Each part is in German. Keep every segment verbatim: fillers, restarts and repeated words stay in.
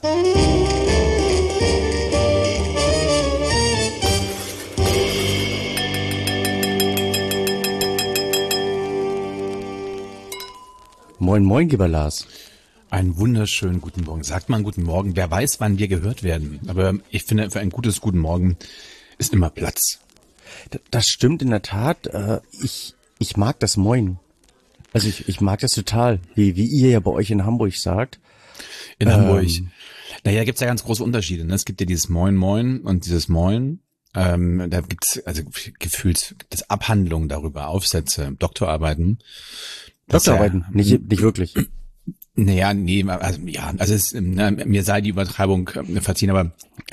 Moin, moin, lieber Lars. Einen wunderschönen guten Morgen. Sagt man guten Morgen. Wer weiß, wann wir gehört werden. Aber ich finde, für ein gutes Guten Morgen ist immer Platz. Das stimmt in der Tat. Ich, ich mag das Moin. Also ich, ich mag das total, wie, wie ihr ja bei euch in Hamburg sagt. In ähm, Hamburg. Naja, gibt's ja ganz große Unterschiede. Ne? Es gibt ja dieses Moin, Moin und dieses Moin. Ähm, da gibt's also gefühlt das Abhandlungen darüber, Aufsätze, Doktorarbeiten. Doktorarbeiten, ja, nicht, nicht wirklich. Naja, nee, also ja, also es, ne, mir sei die Übertreibung äh, verziehen, aber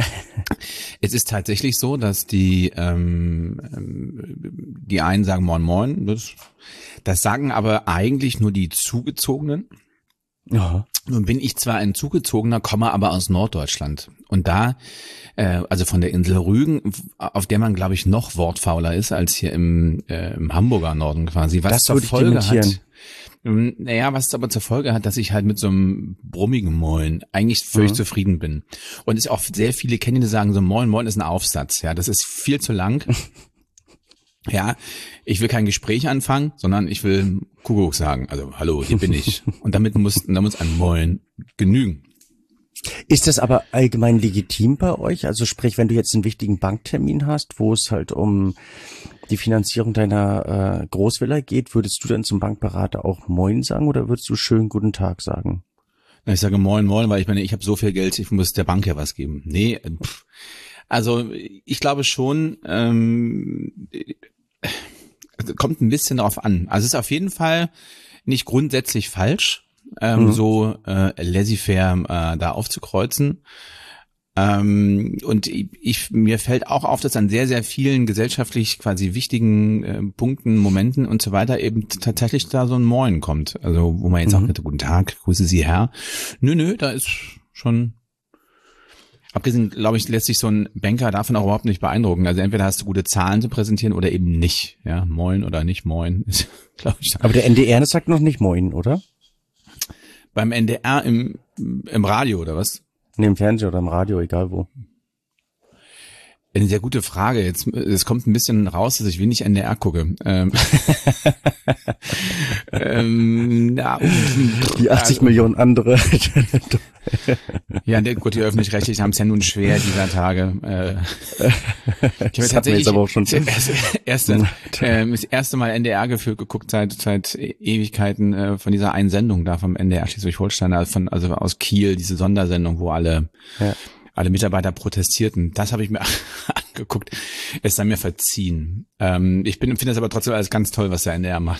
es ist tatsächlich so, dass die ähm, die einen sagen Moin Moin, das, das sagen aber eigentlich nur die Zugezogenen. Ja. Nun bin ich zwar ein Zugezogener, komme aber aus Norddeutschland und da, äh, also von der Insel Rügen, auf der man glaube ich noch wortfauler ist als hier im, äh, im Hamburger Norden quasi, was das zur Folge hat. Dementieren. Naja, was es aber zur Folge hat, dass ich halt mit so einem brummigen Moin eigentlich völlig mhm. zufrieden bin. Und es auch sehr viele kennen, die sagen so Moin, Moin ist ein Aufsatz. Ja, das ist viel zu lang. Ja, ich will kein Gespräch anfangen, sondern ich will Kuckuck sagen. Also, hallo, hier bin ich. Und damit muss, da muss ein Moin genügen. Ist das aber allgemein legitim bei euch? Also sprich, wenn du jetzt einen wichtigen Banktermin hast, wo es halt um die Finanzierung deiner äh, Großvilla geht, würdest du dann zum Bankberater auch Moin sagen oder würdest du schön guten Tag sagen? Ich sage Moin, Moin, weil ich meine, ich habe so viel Geld, ich muss der Bank ja was geben. Nee, pff. Also ich glaube schon, ähm, kommt ein bisschen drauf an. Also es ist auf jeden Fall nicht grundsätzlich falsch, ähm, mhm. so äh, laissez-faire äh, da aufzukreuzen. Ähm, und ich, ich mir fällt auch auf, dass an sehr, sehr vielen gesellschaftlich quasi wichtigen äh, Punkten, Momenten und so weiter eben tatsächlich da so ein Moin kommt. Also wo man jetzt mhm. auch sagt, guten Tag, grüße Sie Herr. Nö, nö, da ist schon... Abgesehen, glaube ich, lässt sich so ein Banker davon auch überhaupt nicht beeindrucken. Also entweder hast du gute Zahlen zu präsentieren oder eben nicht. Ja, Moin oder nicht Moin. Glaube ich. Aber der N D R sagt noch nicht Moin, oder? Beim N D R im, im Radio oder was? Nee, im Fernsehen oder im Radio, egal wo. Eine sehr gute Frage. Jetzt, es kommt ein bisschen raus, dass ich wenig N D R gucke. Ähm, ähm, ja, die achtzig also, Millionen andere. Ja, gut, die Öffentlich-Rechtlichen haben es ja nun schwer dieser Tage. Äh, ich habe tatsächlich aber auch schon das erste, äh, das erste Mal N D R gefühlt geguckt seit seit Ewigkeiten äh, von dieser einen Sendung da vom N D R Schleswig-Holstein, also von also aus Kiel, diese Sondersendung, wo alle ja. alle Mitarbeiter protestierten. Das habe ich mir angeguckt. Es sei mir verziehen. Ähm, ich bin finde das aber trotzdem alles ganz toll, was der N D R macht.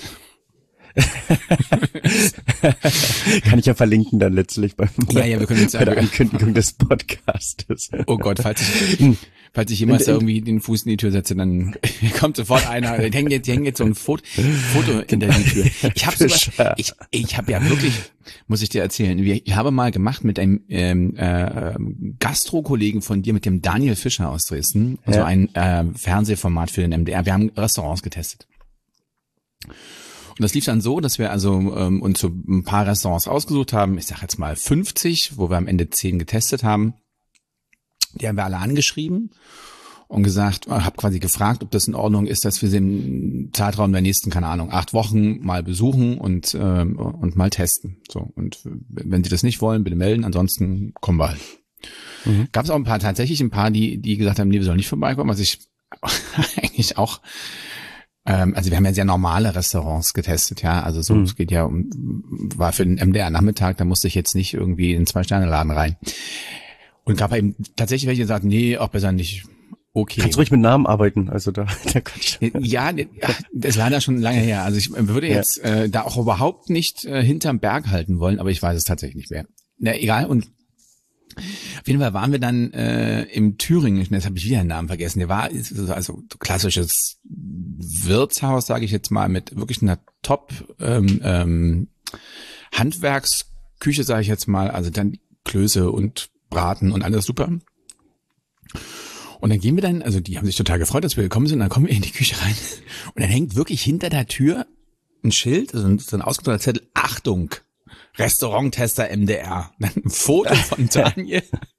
Kann ich ja verlinken dann letztlich beim, ja, ja, wir können jetzt bei der Ankündigung des Podcastes. Oh Gott, falls ich, falls ich jemals irgendwie den Fuß in die Tür setze, dann kommt sofort einer, die hängen jetzt, die hängen jetzt so ein Foto, Foto in der Tür. Ich habe sowas, ich, ich habe ja wirklich, muss ich dir erzählen, ich habe mal gemacht mit einem ähm, äh, Gastro-Kollegen von dir, mit dem Daniel Fischer aus Dresden, also ja. ein äh, Fernsehformat für den M D R. Wir haben Restaurants getestet. Und das lief dann so, dass wir also ähm, uns so ein paar Restaurants ausgesucht haben. Ich sage jetzt mal fünfzig, wo wir am Ende zehn getestet haben. Die haben wir alle angeschrieben und gesagt, habe quasi gefragt, ob das in Ordnung ist, dass wir sie im Zeitraum der nächsten, keine Ahnung, acht Wochen mal besuchen und ähm, und mal testen. So, und wenn sie das nicht wollen, bitte melden. Ansonsten kommen wir halt. Mhm. Gab es auch ein paar, tatsächlich ein paar, die die gesagt haben, nee, wir sollen nicht vorbeikommen. Was ich eigentlich auch also wir haben ja sehr normale Restaurants getestet, ja, also so, mhm. es geht ja um, war für den M D R-Nachmittag, da musste ich jetzt nicht irgendwie in einen Zwei-Sterne-Laden rein. Und gab eben tatsächlich welche, die sagten, nee, auch besser nicht, okay. Kannst ruhig mit Namen arbeiten, also da, da kann ich. Ja, das ist leider schon lange her, also ich würde jetzt ja. äh, da auch überhaupt nicht äh, hinterm Berg halten wollen, aber ich weiß es tatsächlich nicht mehr. Na, egal, und auf jeden Fall waren wir dann äh, im Thüringen, jetzt habe ich wieder den Namen vergessen, der war also klassisches Wirtshaus, sage ich jetzt mal, mit wirklich einer Top ähm, ähm, Handwerksküche, sage ich jetzt mal, also dann Klöße und Braten und alles super. Und dann gehen wir dann, also die haben sich total gefreut, dass wir gekommen sind, und dann kommen wir in die Küche rein und dann hängt wirklich hinter der Tür ein Schild, also so ein ausgedruckter Zettel, Achtung, Restauranttester M D R. Dann ein Foto von Daniel.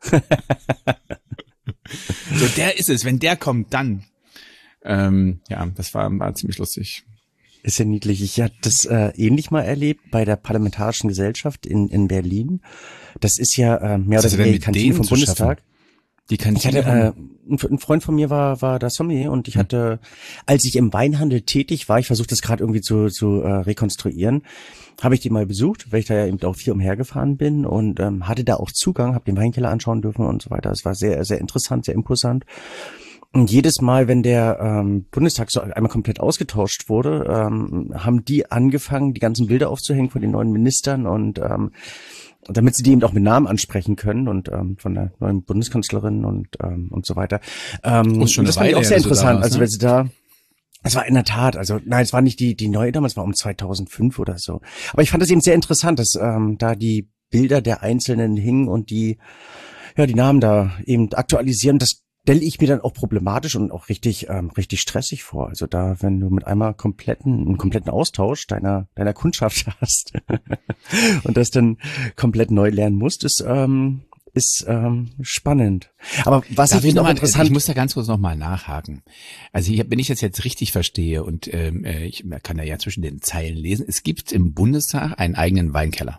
So, der ist es. Wenn der kommt, dann. Ähm, ja, das war, war ziemlich lustig. Ist ja niedlich. Ich hatte das äh, ähnlich mal erlebt bei der Parlamentarischen Gesellschaft in in Berlin. Das ist ja äh, mehr oder weniger die Kantine vom Bundestag. Die Kantine. Ich hatte, äh, ein Freund von mir war war das Sommelier und ich hatte, als ich im Weinhandel tätig war, ich versuche das gerade irgendwie zu zu äh, rekonstruieren, habe ich die mal besucht, weil ich da ja eben auch viel umhergefahren bin und ähm, hatte da auch Zugang, habe den Weinkeller anschauen dürfen und so weiter. Es war sehr sehr interessant, sehr imposant. Und jedes Mal, wenn der ähm, Bundestag so einmal komplett ausgetauscht wurde, ähm, haben die angefangen, die ganzen Bilder aufzuhängen von den neuen Ministern und ähm, damit sie die eben auch mit Namen ansprechen können und ähm, von der neuen Bundeskanzlerin und ähm, und so weiter. Ähm, und schon das fand ich auch sehr interessant. Also wenn sie da, es war in der Tat, also nein, es war nicht die die neue damals, es war um zweitausendfünf oder so. Aber ich fand es eben sehr interessant, dass ähm, da die Bilder der Einzelnen hingen und die ja die Namen da eben aktualisieren. Das stelle ich mir dann auch problematisch und auch richtig ähm, richtig stressig vor. Also da, wenn du mit einmal kompletten einen kompletten Austausch deiner deiner Kundschaft hast und das dann komplett neu lernen musst, ist ähm, ist ähm, spannend. Aber was Darf ich noch mal, interessant, ich muss da ganz kurz noch mal nachhaken. Also hier, wenn ich das jetzt richtig verstehe und ähm, ich kann da ja zwischen den Zeilen lesen, es gibt im Bundestag einen eigenen Weinkeller.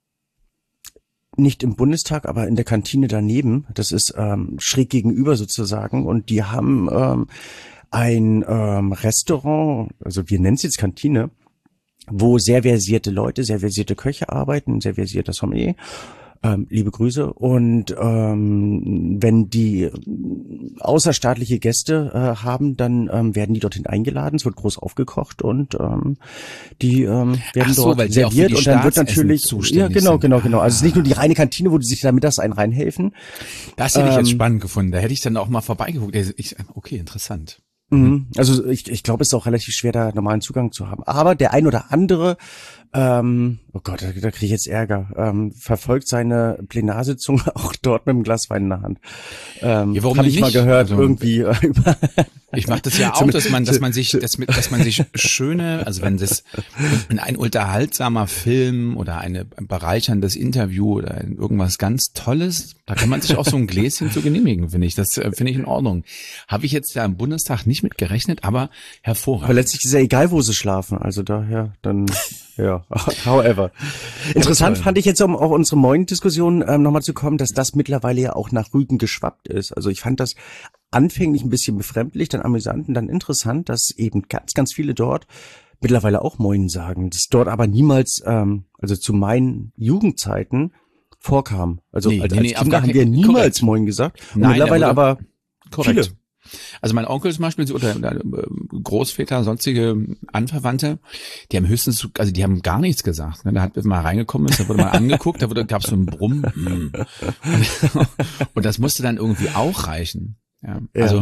Nicht im Bundestag, aber in der Kantine daneben. Das ist ähm, schräg gegenüber sozusagen. Und die haben ähm, ein ähm, Restaurant, also wir nennen es jetzt Kantine, wo sehr versierte Leute, sehr versierte Köche arbeiten, sehr versierter Sommelier. Ähm, liebe Grüße. Und ähm, wenn die außerstaatliche Gäste äh, haben, dann ähm, werden die dorthin eingeladen. Es wird groß aufgekocht und ähm, die ähm, werden so, dort weil die serviert auch für die und dann wird Staatsessen natürlich zuständig ja genau sind. genau genau. Also es ist nicht nur die reine Kantine, wo die sich da mittags einen reinhelfen. Das hätte ich jetzt Ähm, spannend gefunden. Da hätte ich dann auch mal vorbeigeguckt. Ich, okay, interessant. Mhm. Also ich, ich glaube, es ist auch relativ schwer, da normalen Zugang zu haben. Aber der ein oder andere, ähm, oh Gott, da, da kriege ich jetzt Ärger, ähm, verfolgt seine Plenarsitzung auch dort mit einem Glas Wein in der Hand. Ähm, Ja, warum Habe ich nicht? mal gehört, Also, irgendwie. Äh, über Ich mache das ja auch, dass man, dass man sich, dass, dass man sich schöne, also wenn das wenn ein unterhaltsamer Film oder eine ein bereicherndes Interview oder irgendwas ganz Tolles, da kann man sich auch so ein Gläschen zu genehmigen, finde ich. Das äh, finde ich in Ordnung. Habe ich jetzt da im Bundestag nicht mit gerechnet, aber hervorragend. Aber letztlich ist ja egal, wo sie schlafen. Also daher, dann, ja, however. Interessant fand ich jetzt, um auf unsere Moin-Diskussion ähm, nochmal zu kommen, dass das mittlerweile ja auch nach Rügen geschwappt ist. Also ich fand das anfänglich ein bisschen befremdlich, dann amüsant und dann interessant, dass eben ganz, ganz viele dort mittlerweile auch Moin sagen. Das dort aber niemals, ähm, also zu meinen Jugendzeiten vorkam. Also Nee, als, nee, als nee, Kinder auf haben gar wir kein- niemals korrekt. Moin gesagt. Und Nein, mittlerweile aber- aber Korrekt. viele. Also mein Onkel zum Beispiel oder, oder äh, Großväter, sonstige Anverwandte, die haben höchstens, also die haben gar nichts gesagt. Ne? Da hat mal reingekommen ist, da wurde mal angeguckt, da wurde, gab es so einen Brumm. Mm. Und, und das musste dann irgendwie auch reichen. Ja, Ja. also,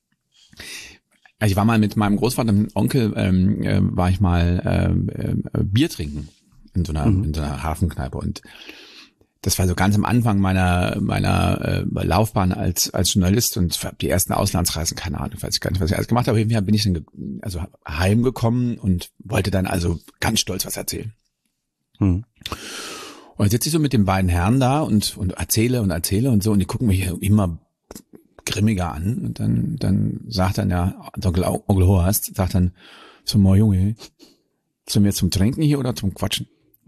also ich war mal mit meinem Großvater und Onkel, ähm, äh, war ich mal ähm, äh, Bier trinken in so einer, Mhm. in so einer Hafenkneipe und das war so ganz am Anfang meiner meiner äh, Laufbahn als als Journalist und die ersten Auslandsreisen, keine Ahnung, weiß ich gar nicht, was ich alles gemacht habe. Auf jeden Fall bin ich dann ge- also heimgekommen und wollte dann also ganz stolz was erzählen. Hm. Und jetzt sitze ich so mit den beiden Herren da und und erzähle und erzähle und so und die gucken mich immer grimmiger an und dann dann sagt dann ja Onkel, Onkel Horst, sagt dann so, mal Junge, sind wir zum Trinken hier oder zum Quatschen?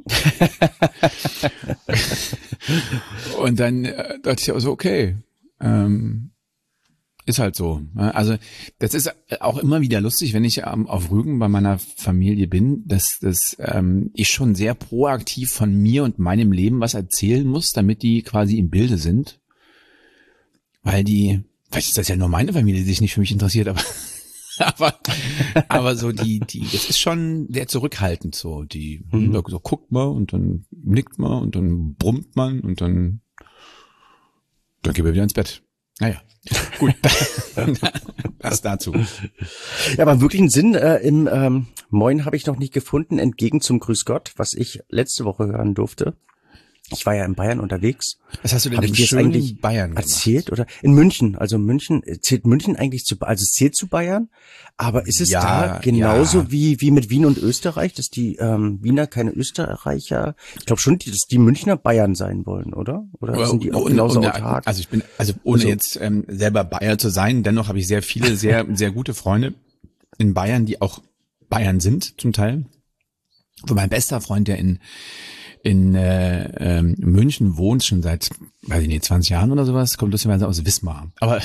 Und dann äh, dachte ich auch so, okay, ähm, ist halt so. Ne? Also das ist auch immer wieder lustig, wenn ich ähm, auf Rügen bei meiner Familie bin, dass, dass ähm, ich schon sehr proaktiv von mir und meinem Leben was erzählen muss, damit die quasi im Bilde sind. Weil die, vielleicht ist das ja nur meine Familie, die sich nicht für mich interessiert, aber aber aber so die die das ist schon sehr zurückhaltend so die Mhm. so, so guckt man und dann nickt man und dann brummt man und dann dann gehen wir wieder ins Bett. Naja, gut. Das dazu. Ja, aber wirklich einen Sinn äh, im ähm, Moin habe ich noch nicht gefunden, entgegen zum Grüß Gott, was ich letzte Woche hören durfte. Ich war ja in Bayern unterwegs. Was hast du denn Hab im ich dir das schönen eigentlich Bayern gemacht? erzählt oder in München? Also München zählt München eigentlich zu, also es zählt zu Bayern, aber ist es Ja, da genauso ja. wie wie mit Wien und Österreich, dass die ähm, Wiener keine Österreicher? Ich glaube schon, dass die Münchner Bayern sein wollen, oder? Oder sind die auch Und- genauso und- autark? Also ich bin, also ohne Also- jetzt ähm, selber Bayer zu sein, dennoch habe ich sehr viele, sehr, sehr gute Freunde in Bayern, die auch Bayern sind zum Teil. Wo mein bester Freund, der in in äh, ähm, München wohnt, schon seit, weiß ich nicht, zwanzig Jahren oder sowas, kommt lustigerweise aus Wismar. Aber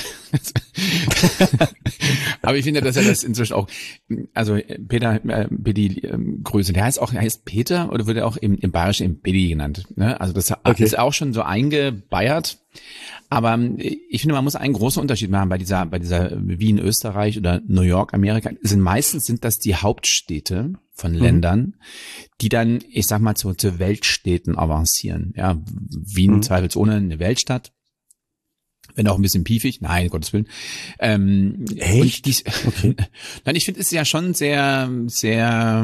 aber ich finde, dass er das inzwischen auch, also Peter äh, Bedi äh, Grüße, der heißt auch, er heißt Peter oder wird er auch im, im Bayerischen im Bedi genannt. Ne? Also das Okay. ist auch schon so eingebeiert. Aber ich finde, man muss einen großen Unterschied machen bei dieser, bei dieser Wien, Österreich oder New York, Amerika. Sind meistens sind das die Hauptstädte von Ländern, mhm. die dann, ich sag mal, zu, zu Weltstädten avancieren. Ja, Wien mhm. zweifelsohne eine Weltstadt. Wenn auch ein bisschen piefig. Nein, Gottes Willen. Ähm, Echt? Dies, okay. Nein, ich finde, es ist ja schon sehr, sehr,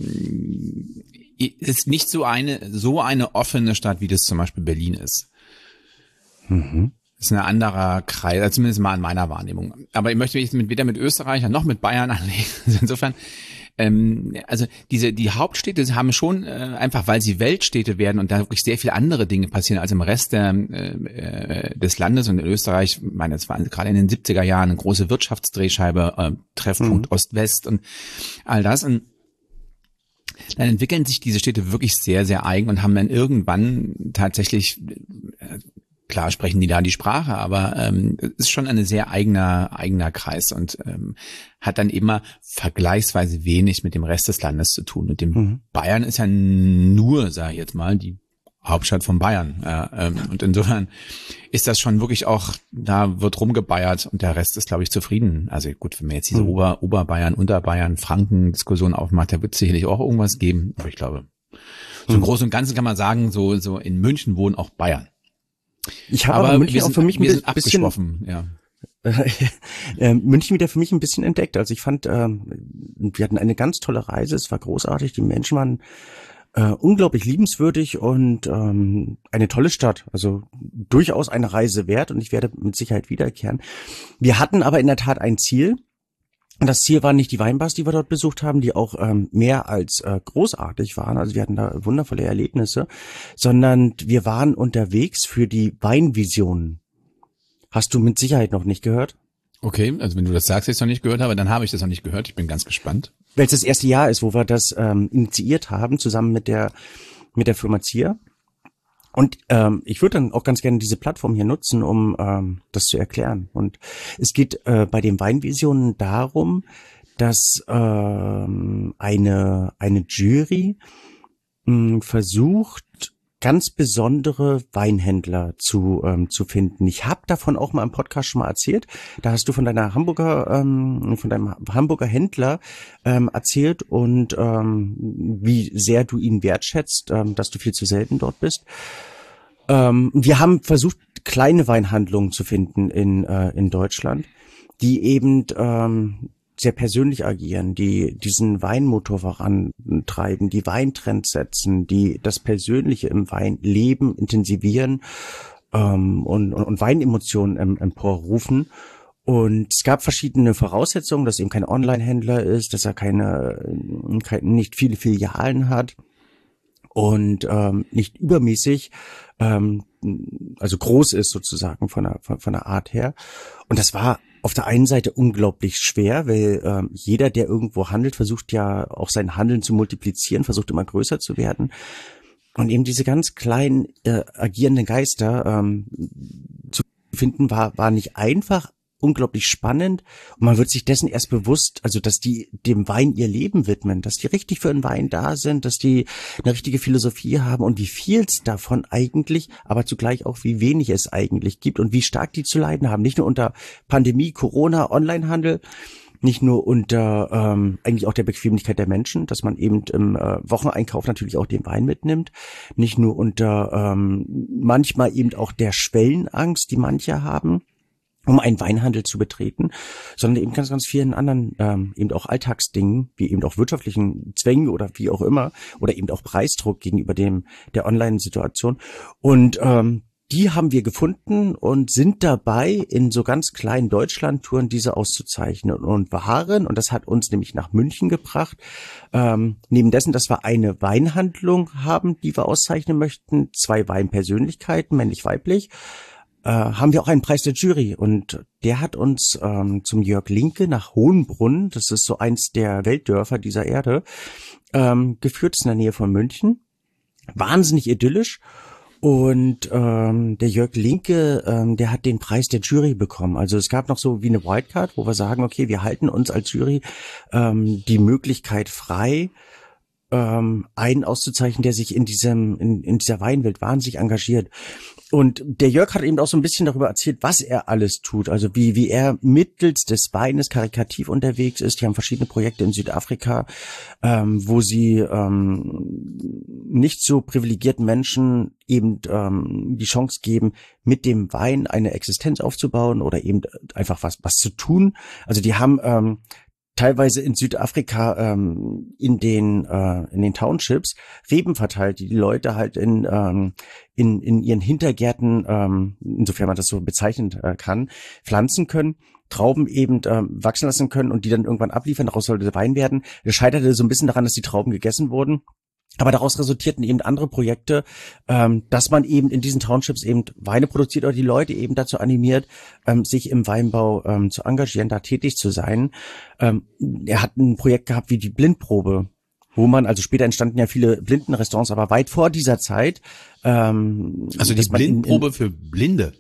ist nicht so eine, so eine offene Stadt, wie das zum Beispiel Berlin ist. Mhm. Das ist ein anderer Kreis, also zumindest mal in meiner Wahrnehmung. Aber ich möchte mich mit, weder mit Österreichern noch mit Bayern anlegen. Insofern, ähm, also diese die Hauptstädte haben schon, äh, einfach weil sie Weltstädte werden und da wirklich sehr viele andere Dinge passieren als im Rest der, äh, des Landes. Und in Österreich, ich meine, es war gerade in den siebziger Jahren eine große Wirtschaftsdrehscheibe, äh, Treffpunkt mhm. Ost-West und all das. Und dann entwickeln sich diese Städte wirklich sehr, sehr eigen und haben dann irgendwann tatsächlich, äh, klar sprechen die da die Sprache, aber ähm, ist schon ein sehr eigener eigener Kreis und ähm, hat dann immer vergleichsweise wenig mit dem Rest des Landes zu tun. Und dem mhm. Bayern ist ja nur, sage ich jetzt mal, die Hauptstadt von Bayern. Ja, ähm, und insofern ist das schon wirklich auch, da wird rumgebeiert und der Rest ist, glaube ich, zufrieden. Also gut, wenn man jetzt diese mhm. Ober, Oberbayern, Unterbayern, Franken-Diskussion aufmacht, da wird es sicherlich auch irgendwas geben. Aber ich glaube, so im mhm. Großen und Ganzen kann man sagen, so so in München wohnen auch Bayern. Ich habe aber, aber München sind, auch für mich ein wir sind bisschen abgeschwoffen, ja. äh, München wieder für mich ein bisschen entdeckt. Also ich fand, ähm, wir hatten eine ganz tolle Reise, es war großartig, die Menschen waren äh, unglaublich liebenswürdig und ähm, eine tolle Stadt. Also durchaus eine Reise wert und ich werde mit Sicherheit wiederkehren. Wir hatten aber in der Tat ein Ziel. Und das Ziel waren nicht die Weinbars, die wir dort besucht haben, die auch ähm, mehr als äh, großartig waren. Also wir hatten da wundervolle Erlebnisse, sondern wir waren unterwegs für die Weinvisionen. Hast du mit Sicherheit noch nicht gehört? Okay, also wenn du das sagst, ich es noch nicht gehört habe, dann habe ich das noch nicht gehört. Ich bin ganz gespannt. Weil es das erste Jahr ist, wo wir das ähm, initiiert haben, zusammen mit der mit der Firma Zier. Und ähm, ich würde dann auch ganz gerne diese Plattform hier nutzen, um ähm, das zu erklären. Und es geht äh, bei den Weinvisionen darum, dass ähm, eine eine Jury mh, versucht, ganz besondere Weinhändler zu ähm, zu finden. Ich habe davon auch mal im Podcast schon mal erzählt. Da hast du von deiner Hamburger ähm, von deinem Hamburger Händler ähm, erzählt und ähm, wie sehr du ihn wertschätzt, ähm, dass du viel zu selten dort bist. Ähm, wir haben versucht, kleine Weinhandlungen zu finden in äh, in Deutschland, die eben ähm, sehr persönlich agieren, die diesen Weinmotor vorantreiben, die Weintrends setzen, die das Persönliche im Wein leben, intensivieren ähm, und, und, und Weinemotionen ähm, emporrufen. Und es gab verschiedene Voraussetzungen, dass eben kein Online-Händler ist, dass er keine, keine nicht viele Filialen hat und ähm, nicht übermäßig, ähm, also groß ist sozusagen von der, von, von der Art her. Und das war auf der einen Seite unglaublich schwer, weil ähm, jeder, der irgendwo handelt, versucht ja auch sein Handeln zu multiplizieren, versucht immer größer zu werden. Und eben diese ganz kleinen äh, agierenden Geister ähm, zu finden, war war nicht einfach, unglaublich spannend. Und man wird sich dessen erst bewusst, also dass die dem Wein ihr Leben widmen, dass die richtig für den Wein da sind, dass die eine richtige Philosophie haben und wie viel es davon eigentlich, aber zugleich auch wie wenig es eigentlich gibt und wie stark die zu leiden haben. Nicht nur unter Pandemie, Corona, Onlinehandel, nicht nur unter ähm, eigentlich auch der Bequemlichkeit der Menschen, dass man eben im äh, Wocheneinkauf natürlich auch den Wein mitnimmt, nicht nur unter ähm, manchmal eben auch der Schwellenangst, die manche haben, um einen Weinhandel zu betreten, sondern eben ganz, ganz vielen anderen, ähm, eben auch Alltagsdingen, wie eben auch wirtschaftlichen Zwängen oder wie auch immer, oder eben auch Preisdruck gegenüber dem der Online-Situation. Und ähm, die haben wir gefunden und sind dabei, in so ganz kleinen Deutschlandtouren diese auszuzeichnen und waren, und das hat uns nämlich nach München gebracht, ähm, neben dessen, dass wir eine Weinhandlung haben, die wir auszeichnen möchten, zwei Weinpersönlichkeiten, männlich-weiblich, äh, haben wir auch einen Preis der Jury, und der hat uns ähm, zum Jörg Linke nach Hohenbrunn, das ist so eins der Weltdörfer dieser Erde, ähm, geführt, ist in der Nähe von München. Wahnsinnig idyllisch. Und ähm, der Jörg Linke, ähm, der hat den Preis der Jury bekommen. Also es gab noch so wie eine Wildcard, wo wir sagen, okay, wir halten uns als Jury ähm, die Möglichkeit frei, ähm, einen auszuzeichnen, der sich in diesem in, in dieser Weinwelt wahnsinnig engagiert. Und der Jörg hat eben auch so ein bisschen darüber erzählt, was er alles tut, also wie wie er mittels des Weines karitativ unterwegs ist. Die haben verschiedene Projekte in Südafrika, ähm, wo sie ähm, nicht so privilegierten Menschen eben ähm, die Chance geben, mit dem Wein eine Existenz aufzubauen oder eben einfach was was zu tun. Also die haben ähm, teilweise in Südafrika ähm, in den äh, in den Townships Reben verteilt, die die Leute halt in ähm, in in ihren Hintergärten, ähm, insofern man das so bezeichnen äh, kann, pflanzen können, Trauben eben äh, wachsen lassen können und die dann irgendwann abliefern. Daraus sollte Wein werden. Das scheiterte so ein bisschen daran, dass die Trauben gegessen wurden. Aber daraus resultierten eben andere Projekte, ähm, dass man eben in diesen Townships eben Weine produziert oder die Leute eben dazu animiert, ähm, sich im Weinbau ähm, zu engagieren, da tätig zu sein. Ähm, er hat ein Projekt gehabt wie die Blindprobe, wo man, also später entstanden ja viele Blindenrestaurants, aber weit vor dieser Zeit. Ähm, also die Blindprobe in, in, für Blinde?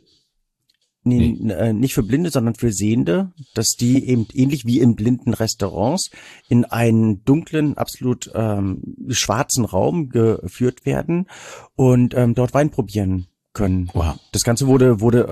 Nee, nee. Äh, nicht für Blinde, sondern für Sehende, dass die eben ähnlich wie in blinden Restaurants in einen dunklen, absolut ähm, schwarzen Raum geführt werden und ähm, dort Wein probieren können. Wow. Das Ganze wurde wurde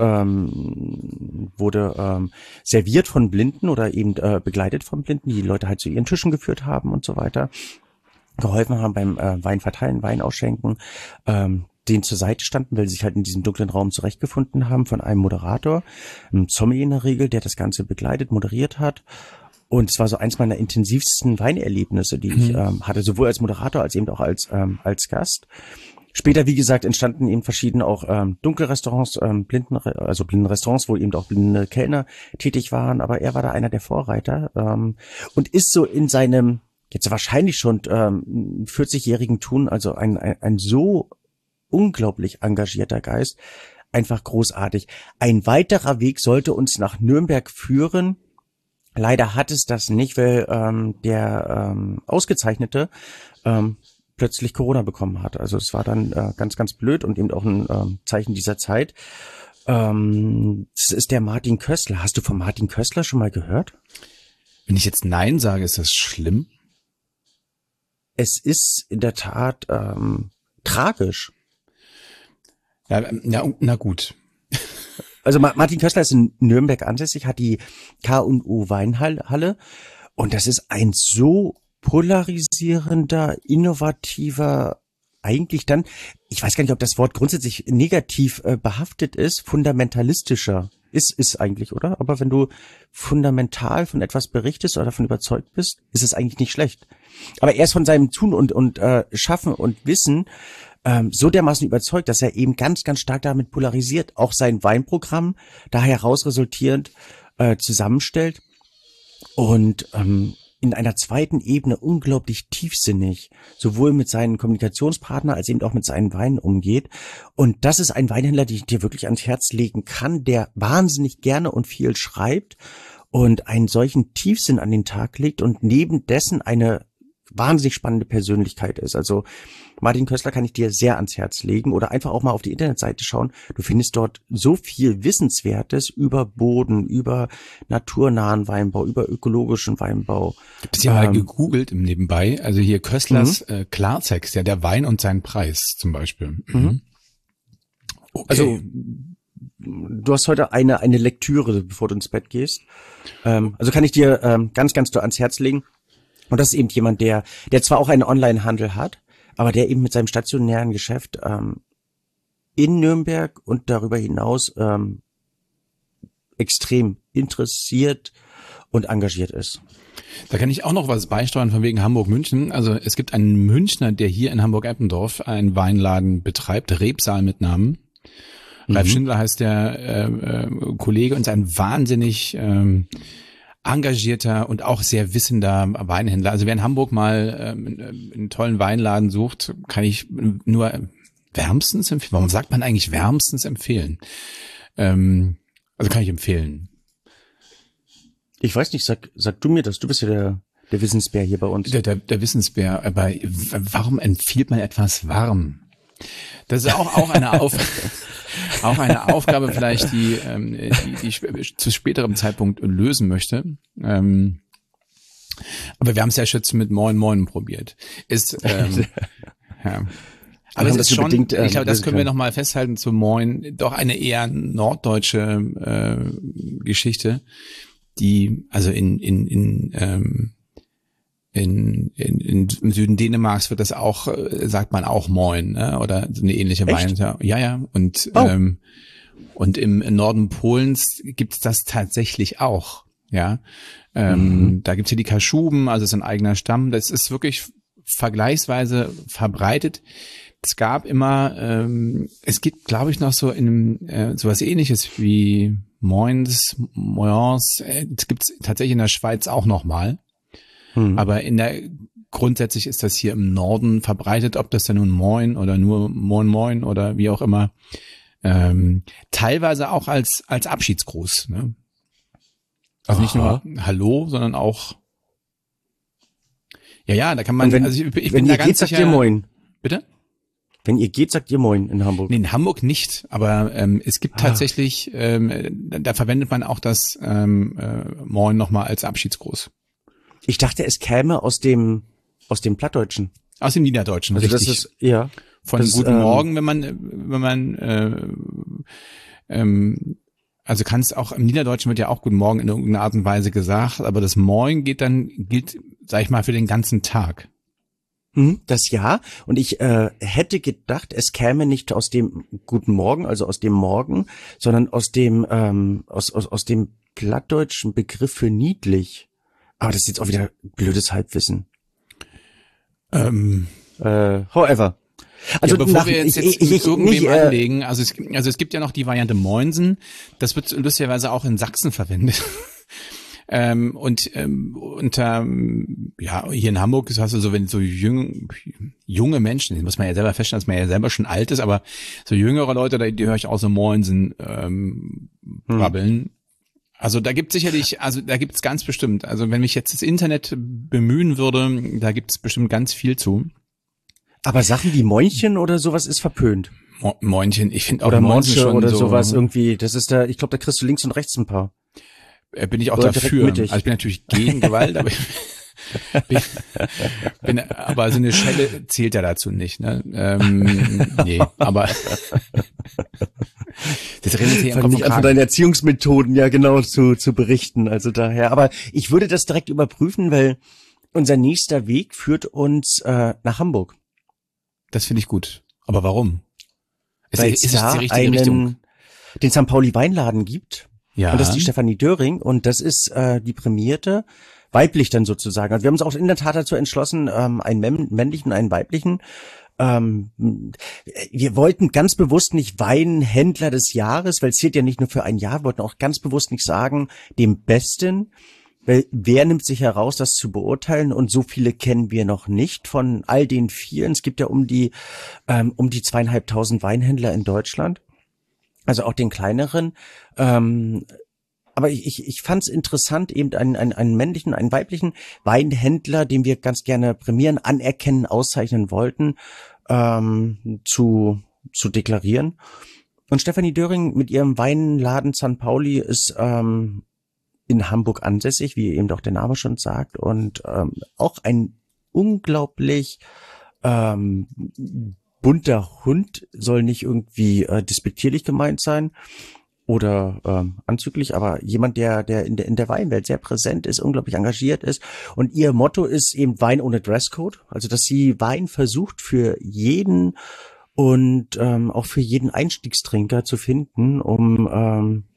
ähm, wurde ähm, serviert von Blinden oder eben äh, begleitet von Blinden, die die Leute halt zu ihren Tischen geführt haben und so weiter, geholfen haben beim äh, Wein verteilen, Wein ausschenken, ähm, denen zur Seite standen, weil sie sich halt in diesem dunklen Raum zurechtgefunden haben, von einem Moderator, einem Sommelier in der Regel, der das Ganze begleitet, moderiert hat. Und es war so eins meiner intensivsten Weinerlebnisse, die mhm. ich ähm, hatte, sowohl als Moderator als eben auch als ähm, als Gast. Später, wie gesagt, entstanden eben verschiedene auch ähm, Dunkelrestaurants, ähm, blinden, also Blindenrestaurants, wo eben auch blinde Kellner tätig waren. Aber er war da einer der Vorreiter ähm, und ist so in seinem jetzt wahrscheinlich schon ähm, vierzigjährigen Tun, also ein, ein, ein so unglaublich engagierter Geist, einfach großartig. Ein weiterer Weg sollte uns nach Nürnberg führen. Leider hat es das nicht, weil ähm, der ähm, Ausgezeichnete ähm, plötzlich Corona bekommen hat. Also es war dann äh, ganz, ganz blöd und eben auch ein ähm, Zeichen dieser Zeit. Ähm, das ist der Martin Köstler. Hast du von Martin Köstler schon mal gehört? Wenn ich jetzt Nein sage, ist das schlimm? Es ist in der Tat ähm, tragisch. Ja, ja, na gut. Also Martin Köstler ist in Nürnberg ansässig, hat die K und U Weinhalle und das ist ein so polarisierender, innovativer, eigentlich dann, ich weiß gar nicht, ob das Wort grundsätzlich negativ äh, behaftet ist, fundamentalistischer ist ist eigentlich, oder? Aber wenn du fundamental von etwas berichtest oder davon überzeugt bist, ist es eigentlich nicht schlecht. Aber er ist von seinem Tun und und äh, Schaffen und Wissen ähm, so dermaßen überzeugt, dass er eben ganz, ganz stark damit polarisiert, auch sein Weinprogramm da heraus resultierend äh, zusammenstellt und ähm, in einer zweiten Ebene unglaublich tiefsinnig, sowohl mit seinen Kommunikationspartnern als eben auch mit seinen Weinen umgeht. Und das ist ein Weinhändler, den ich dir wirklich ans Herz legen kann, der wahnsinnig gerne und viel schreibt und einen solchen Tiefsinn an den Tag legt und neben dessen eine wahnsinnig spannende Persönlichkeit ist. Also Martin Köstler kann ich dir sehr ans Herz legen oder einfach auch mal auf die Internetseite schauen. Du findest dort so viel Wissenswertes über Boden, über naturnahen Weinbau, über ökologischen Weinbau. Ich habe das ja ähm, mal gegoogelt im Nebenbei. Also hier Köstlers mhm. äh, Klartext, ja, der Wein und sein Preis zum Beispiel. Mhm. Okay. Also du hast heute eine eine Lektüre, bevor du ins Bett gehst. Ähm, also kann ich dir ähm, ganz, ganz doll ans Herz legen. Und das ist eben jemand, der der zwar auch einen Online-Handel hat, aber der eben mit seinem stationären Geschäft ähm, in Nürnberg und darüber hinaus ähm, extrem interessiert und engagiert ist. Da kann ich auch noch was beisteuern von wegen Hamburg-München. Also es gibt einen Münchner, der hier in Hamburg-Eppendorf einen Weinladen betreibt, Rebsaal mit Namen. Mhm. Ralf Schindler heißt der äh, äh, Kollege und ist ein wahnsinnig ähm, engagierter und auch sehr wissender Weinhändler. Also wer in Hamburg mal ähm, einen tollen Weinladen sucht, kann ich nur wärmstens empfehlen. Warum sagt man eigentlich wärmstens empfehlen? Ähm, also kann ich empfehlen. Ich weiß nicht, sag, sag du mir das. Du bist ja der, der Wissensbär hier bei uns. Der, der, der Wissensbär. Aber warum empfiehlt man etwas warm? Das ist auch, auch eine Auf, auch eine Aufgabe vielleicht, die, ähm, die, die ich zu späterem Zeitpunkt lösen möchte. Ähm, aber wir haben es ja schon mit Moin Moin probiert. Ist, ähm, ja. Aber es ist schon, bedingt, äh, ich glaube, das können wir nochmal festhalten zu Moin, doch eine eher norddeutsche äh, Geschichte. Die, also in, in, in, ähm, in, in, in, im Süden Dänemarks wird das auch, äh, sagt man auch Moin, ne? Oder so eine ähnliche Wein. Ja, ja. Und, oh. ähm, und im Norden Polens gibt's das tatsächlich auch, ja. Ähm, mhm. Da gibt's ja die Kaschuben, also es ist ein eigener Stamm. Das ist wirklich vergleichsweise verbreitet. Es gab immer, ähm, es gibt, glaube ich, noch so in äh, sowas Ähnliches wie Moins, Moyens, äh, das gibt's tatsächlich in der Schweiz auch nochmal. Hm. Aber in der grundsätzlich ist das hier im Norden verbreitet, ob das dann nun Moin oder nur Moin Moin oder wie auch immer. Ähm, teilweise auch als als Abschiedsgruß. Ne? Also nicht nur Hallo, sondern auch ja, ja, da kann man. Wenn, also ich, ich wenn bin ihr da ganz geht, sicher, sagt ihr Moin. Bitte? Wenn ihr geht, sagt ihr Moin in Hamburg. Nee, in Hamburg nicht, aber ähm, es gibt ah. tatsächlich, ähm, da, da verwendet man auch das ähm, äh, Moin nochmal als Abschiedsgruß. Ich dachte, es käme aus dem aus dem Plattdeutschen. Aus dem Niederdeutschen, also richtig. Das ist, ja. Von das, Guten ähm, Morgen, wenn man, wenn man, äh, ähm, also kannst auch, im Niederdeutschen wird ja auch Guten Morgen in irgendeiner Art und Weise gesagt, aber das Moin geht dann, gilt, sag ich mal, für den ganzen Tag. Das ja, und ich äh, hätte gedacht, es käme nicht aus dem Guten Morgen, also aus dem Morgen, sondern aus dem ähm, aus, aus aus dem plattdeutschen Begriff für niedlich. Aber das ist jetzt auch wieder blödes Halbwissen. Ähm, äh, however. Also ja, bevor nach, wir jetzt, ich, jetzt ich, mit ich, irgendwem nicht, äh, anlegen, also es, also es gibt ja noch die Variante Moinsen, das wird lustigerweise auch in Sachsen verwendet. Ähm, und ähm, unter ähm, ja hier in Hamburg hast du so, wenn so jüng, junge Menschen, das muss man ja selber feststellen, dass man ja selber schon alt ist, aber so jüngere Leute, die, die höre ich auch so Moinsen ähm, brabbeln. Hm. Also da gibt sicherlich, also da gibt's ganz bestimmt, also wenn mich jetzt das Internet bemühen würde, da gibt's bestimmt ganz viel zu. Aber Sachen wie Moinchen oder sowas ist verpönt. Mo- Moinchen, ich finde auch oder Moinchen Monche schon oder so, sowas irgendwie. Das ist da, ich glaube, da kriegst du links und rechts ein paar. Bin ich auch Oder dafür. Also ich bin natürlich gegen Gewalt, aber ich bin, bin, aber so eine Schelle zählt ja dazu nicht. Ne? Ähm, nee, aber das redet hier Fang nicht an, von deinen Erziehungsmethoden ja genau zu zu berichten. Also daher. Aber ich würde das direkt überprüfen, weil unser nächster Weg führt uns äh, nach Hamburg. Das finde ich gut. Aber warum? Weil es da einen, Richtung? den Sankt Pauli Weinladen gibt. Ja. Und das ist die Stefanie Döring und das ist äh, die prämierte, weiblich dann sozusagen. Also wir haben uns auch in der Tat dazu entschlossen, ähm, einen männlichen und einen weiblichen. Ähm, wir wollten ganz bewusst nicht Weinhändler des Jahres, weil es zählt ja nicht nur für ein Jahr, wir wollten auch ganz bewusst nicht sagen, dem Besten, weil wer nimmt sich heraus, das zu beurteilen und so viele kennen wir noch nicht von all den vielen. Es gibt ja um die ähm, um die zweieinhalbtausend Weinhändler in Deutschland. Also auch den kleineren. Ähm, aber ich, ich, ich fand es interessant, eben einen, einen, einen männlichen, einen weiblichen Weinhändler, den wir ganz gerne prämieren, anerkennen, auszeichnen wollten, ähm, zu, zu deklarieren. Und Stefanie Döring mit ihrem Weinladen Sankt Pauli ist ähm, in Hamburg ansässig, wie eben doch der Name schon sagt. Und ähm, auch ein unglaublich ähm, bunter Hund, soll nicht irgendwie äh, despektierlich gemeint sein oder ähm, anzüglich, aber jemand, der der in der in der Weinwelt sehr präsent ist, unglaublich engagiert ist. Und ihr Motto ist eben Wein ohne Dresscode, also dass sie Wein versucht für jeden und ähm, auch für jeden Einstiegstrinker zu finden, um ähm,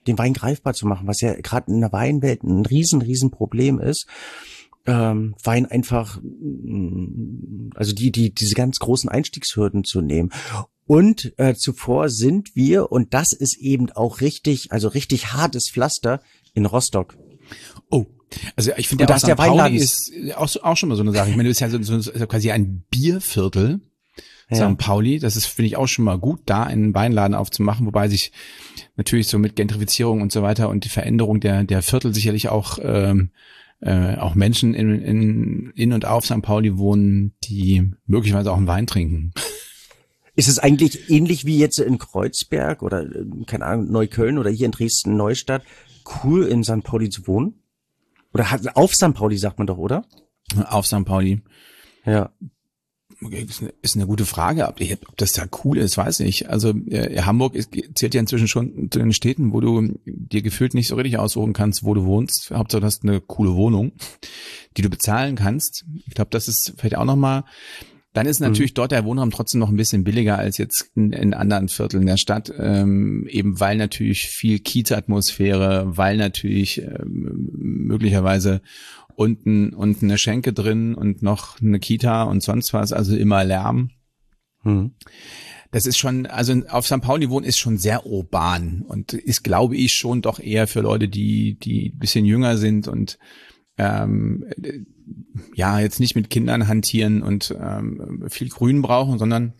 den Wein greifbar zu machen, was ja gerade in der Weinwelt ein riesen, riesen Problem ist. Ähm, Wein einfach, also die, die, diese ganz großen Einstiegshürden zu nehmen. Und äh, zuvor sind wir, und das ist eben auch richtig, also richtig hartes Pflaster, in Rostock. Oh, also ich finde, ja, Sankt Pauli ist auch, auch schon mal so eine Sache. Ich meine, du bist ja so, so, so quasi ein Bierviertel, ja. Sankt Pauli. Das ist, finde ich, auch schon mal gut, da einen Weinladen aufzumachen, wobei sich natürlich so mit Gentrifizierung und so weiter und die Veränderung der der Viertel sicherlich auch ähm, äh, auch Menschen in, in in und auf Sankt Pauli wohnen, die möglicherweise auch einen Wein trinken. Ist es eigentlich ähnlich wie jetzt in Kreuzberg oder, keine Ahnung, Neukölln oder hier in Dresden-Neustadt, cool in Sankt Pauli zu wohnen? Oder hat, auf Sankt Pauli sagt man doch, oder? Auf Sankt Pauli. Ja. Ist eine, ist eine gute Frage, ob, ob das da cool ist, weiß ich. Also äh, Hamburg ist, zählt ja inzwischen schon zu den Städten, wo du dir gefühlt nicht so richtig aussuchen kannst, wo du wohnst. Hauptsache du hast eine coole Wohnung, die du bezahlen kannst. Ich glaube, das ist vielleicht auch nochmal. Dann ist natürlich mhm. dort der Wohnraum trotzdem noch ein bisschen billiger als jetzt in, in anderen Vierteln der Stadt, ähm, eben weil natürlich viel Kiez-Atmosphäre, weil natürlich ähm, möglicherweise unten unten eine Schenke drin und noch eine Kita und sonst was, also immer Lärm. Mhm. Das ist schon, also auf Sankt Pauli wohnen ist schon sehr urban und ist, glaube ich, schon doch eher für Leute, die die ein bisschen jünger sind und ähm, ja, jetzt nicht mit Kindern hantieren und ähm, viel Grün brauchen, sondern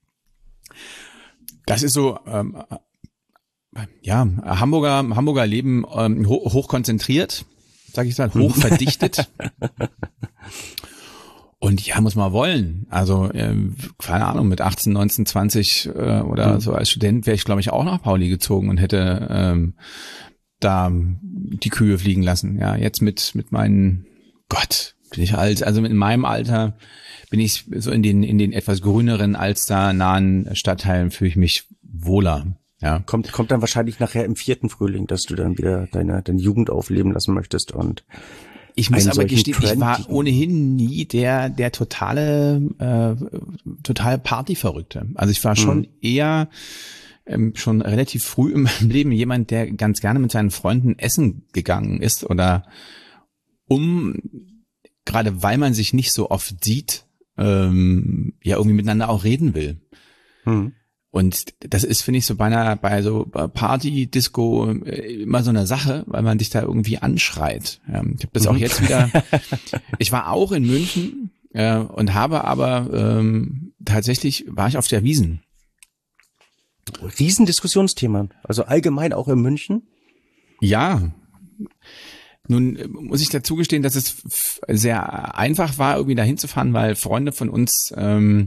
das ist so, ähm, ja, Hamburger, Hamburger Leben ähm, hoch, hoch konzentriert, sag ich mal, hoch verdichtet. Und ja, muss man wollen. Also, äh, keine Ahnung, mit achtzehn, neunzehn, zwanzig äh, oder mhm. so als Student wäre ich, glaube ich, auch nach Pauli gezogen und hätte ähm, da die Kühe fliegen lassen. Ja, jetzt mit mit meinen, Gott, bin ich alt. Also in meinem Alter bin ich so in den in den etwas grüneren, Alster-nahen Stadtteilen fühle ich mich wohler. Ja. Kommt kommt dann wahrscheinlich nachher im vierten Frühling, dass du dann wieder deine deine Jugend aufleben lassen möchtest und ich muss aber gestehen, ich war ohnehin nie der der totale äh, total Partyverrückte. Also ich war schon hm. eher Ähm, schon relativ früh in meinem Leben jemand, der ganz gerne mit seinen Freunden essen gegangen ist oder um, gerade weil man sich nicht so oft sieht, ähm, ja irgendwie miteinander auch reden will. Mhm. Und das ist, finde ich, so bei einer, bei so Party, Disco immer so eine Sache, weil man dich da irgendwie anschreit. Ähm, ich habe das mhm. auch jetzt wieder, ich war auch in München äh, und habe aber ähm, tatsächlich, war ich auf der Wiesn. Riesendiskussionsthema, also allgemein auch in München. Ja, nun muss ich dazu gestehen, dass es sehr einfach war, irgendwie da hinzufahren, weil Freunde von uns, ähm,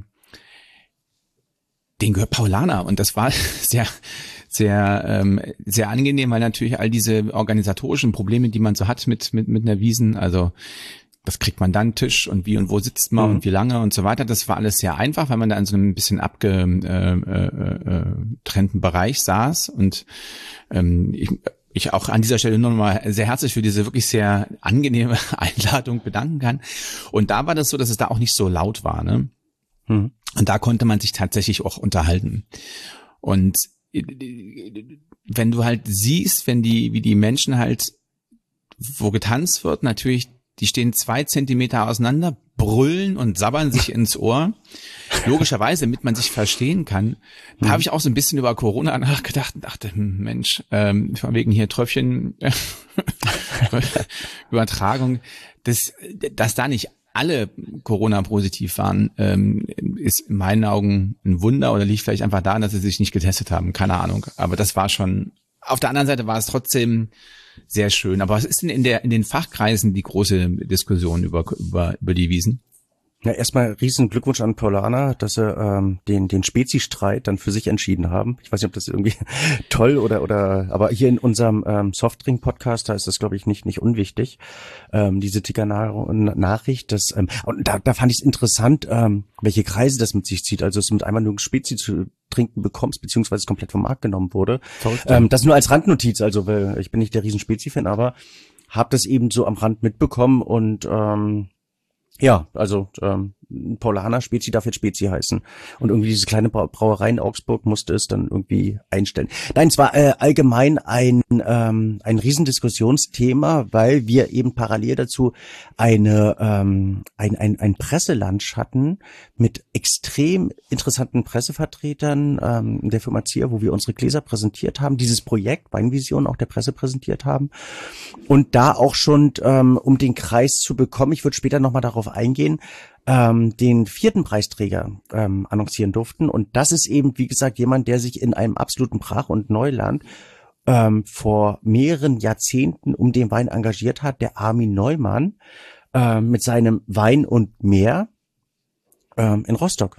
denen gehört Paulaner und das war sehr, sehr, ähm, sehr angenehm, weil natürlich all diese organisatorischen Probleme, die man so hat mit mit mit einer Wiesn, also was kriegt man dann, Tisch und wie und wo sitzt man mhm. und wie lange und so weiter. Das war alles sehr einfach, weil man da in so einem bisschen abgetrennten äh, äh, Bereich saß und ähm, ich, ich auch an dieser Stelle nur noch mal sehr herzlich für diese wirklich sehr angenehme Einladung bedanken kann. Und da war das so, dass es da auch nicht so laut war, ne? Mhm. Und da konnte man sich tatsächlich auch unterhalten. Und wenn du halt siehst, wenn die, wie die Menschen halt, wo getanzt wird, natürlich die stehen zwei Zentimeter auseinander, brüllen und sabbern sich ins Ohr. Logischerweise, damit man sich verstehen kann. Da mhm. habe ich auch so ein bisschen über Corona nachgedacht und dachte, hm, Mensch, ähm, von wegen hier Tröpfchen, Übertragung, dass, dass da nicht alle Corona-positiv waren, ähm, ist in meinen Augen ein Wunder oder liegt vielleicht einfach daran, dass sie sich nicht getestet haben. Keine Ahnung. Aber das war schon, auf der anderen Seite war es trotzdem sehr schön. Aber was ist denn in der in den Fachkreisen die große Diskussion über über über die Wiesn? Ja, erstmal riesen Glückwunsch an Paulaner, dass sie ähm, den den Spezi-Streit dann für sich entschieden haben. Ich weiß nicht, ob das irgendwie toll oder oder, aber hier in unserem ähm, Softdrink-Podcast, da ist das, glaube ich, nicht nicht unwichtig. Ähm, diese Ticker-Nachricht, das ähm, und da da fand ich es interessant, ähm, welche Kreise das mit sich zieht. Also es mit einmal nur Spezi zu trinken bekommst, beziehungsweise es komplett vom Markt genommen wurde. Ähm, das nur als Randnotiz, also weil ich bin nicht der riesen Spezi-Fan, aber habe das eben so am Rand mitbekommen und ähm, ja, also ähm, Paulaner Spezi darf jetzt Spezi heißen. Und irgendwie diese kleine Brauerei in Augsburg musste es dann irgendwie einstellen. Nein, es war äh, allgemein ein ähm, ein Riesendiskussionsthema, weil wir eben parallel dazu eine ähm, ein ein ein Presselunch hatten mit extrem interessanten Pressevertretern ähm, der Firma Zier, wo wir unsere Gläser präsentiert haben, dieses Projekt Weinvision auch der Presse präsentiert haben und da auch schon, ähm, um den Kreis zu bekommen, ich würde später nochmal darauf eingehen, ähm, den vierten Preisträger ähm, annoncieren durften. Und das ist eben, wie gesagt, jemand, der sich in einem absoluten Brach- und Neuland ähm, vor mehreren Jahrzehnten um den Wein engagiert hat, der Armin Neumann äh, mit seinem Wein und Meer ähm, in Rostock.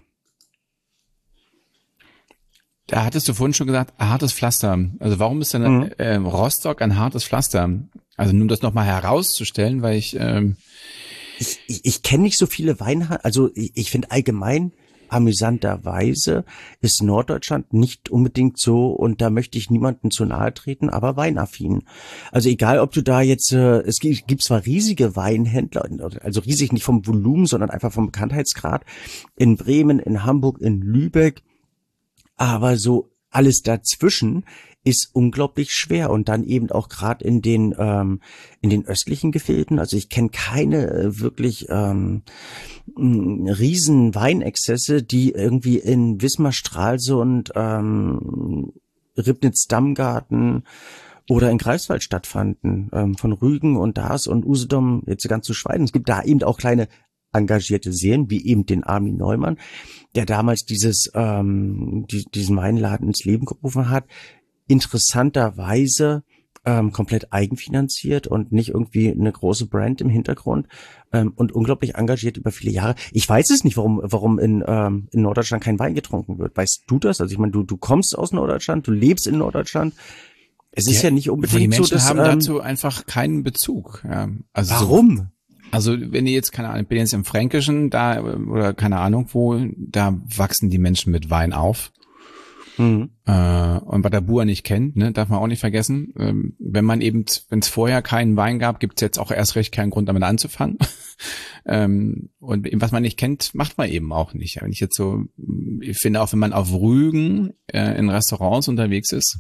Da hattest du vorhin schon gesagt, hartes Pflaster. Also warum ist denn mhm. äh, Rostock ein hartes Pflaster? Also nur um das nochmal herauszustellen, weil ich ähm Ich, ich, ich kenne nicht so viele Weinhandel, also ich, ich finde allgemein amüsanterweise ist Norddeutschland nicht unbedingt so, und da möchte ich niemandem zu nahe treten, aber weinaffin. Also egal, ob du da jetzt, äh, es gibt, gibt zwar riesige Weinhändler, also riesig nicht vom Volumen, sondern einfach vom Bekanntheitsgrad, in Bremen, in Hamburg, in Lübeck, aber so alles dazwischen ist unglaublich schwer, und dann eben auch gerade in den ähm, in den östlichen Gefilden. Also ich kenne keine äh, wirklich ähm, riesen Weinexzesse, die irgendwie in Wismar, Stralsund, ähm, Ribnitz-Dammgarten oder in Greifswald stattfanden, ähm, von Rügen und Dars und Usedom jetzt ganz zu schweigen. Es gibt da eben auch kleine engagierte Serien, wie eben den Armin Neumann, der damals dieses ähm, die, diesen Weinladen ins Leben gerufen hat, interessanterweise ähm, komplett eigenfinanziert und nicht irgendwie eine große Brand im Hintergrund, ähm, und unglaublich engagiert über viele Jahre. Ich weiß es nicht, warum warum in ähm, in Norddeutschland kein Wein getrunken wird. Weißt du das? Also ich meine, du du kommst aus Norddeutschland, du lebst in Norddeutschland. Es ist ja, ja nicht unbedingt die Menschen so, dass haben ähm, dazu einfach keinen Bezug. Ja. Also warum? So, also wenn ihr jetzt, keine Ahnung, ich bin jetzt im Fränkischen da oder keine Ahnung wo, da wachsen die Menschen mit Wein auf. Mhm. Äh, und was der Bauer nicht kennt, ne, darf man auch nicht vergessen. Ähm, wenn man eben, wenn es vorher keinen Wein gab, gibt es jetzt auch erst recht keinen Grund, damit anzufangen. ähm, und was man nicht kennt, macht man eben auch nicht. Wenn ich jetzt so, ich finde auch, wenn man auf Rügen äh, in Restaurants unterwegs ist,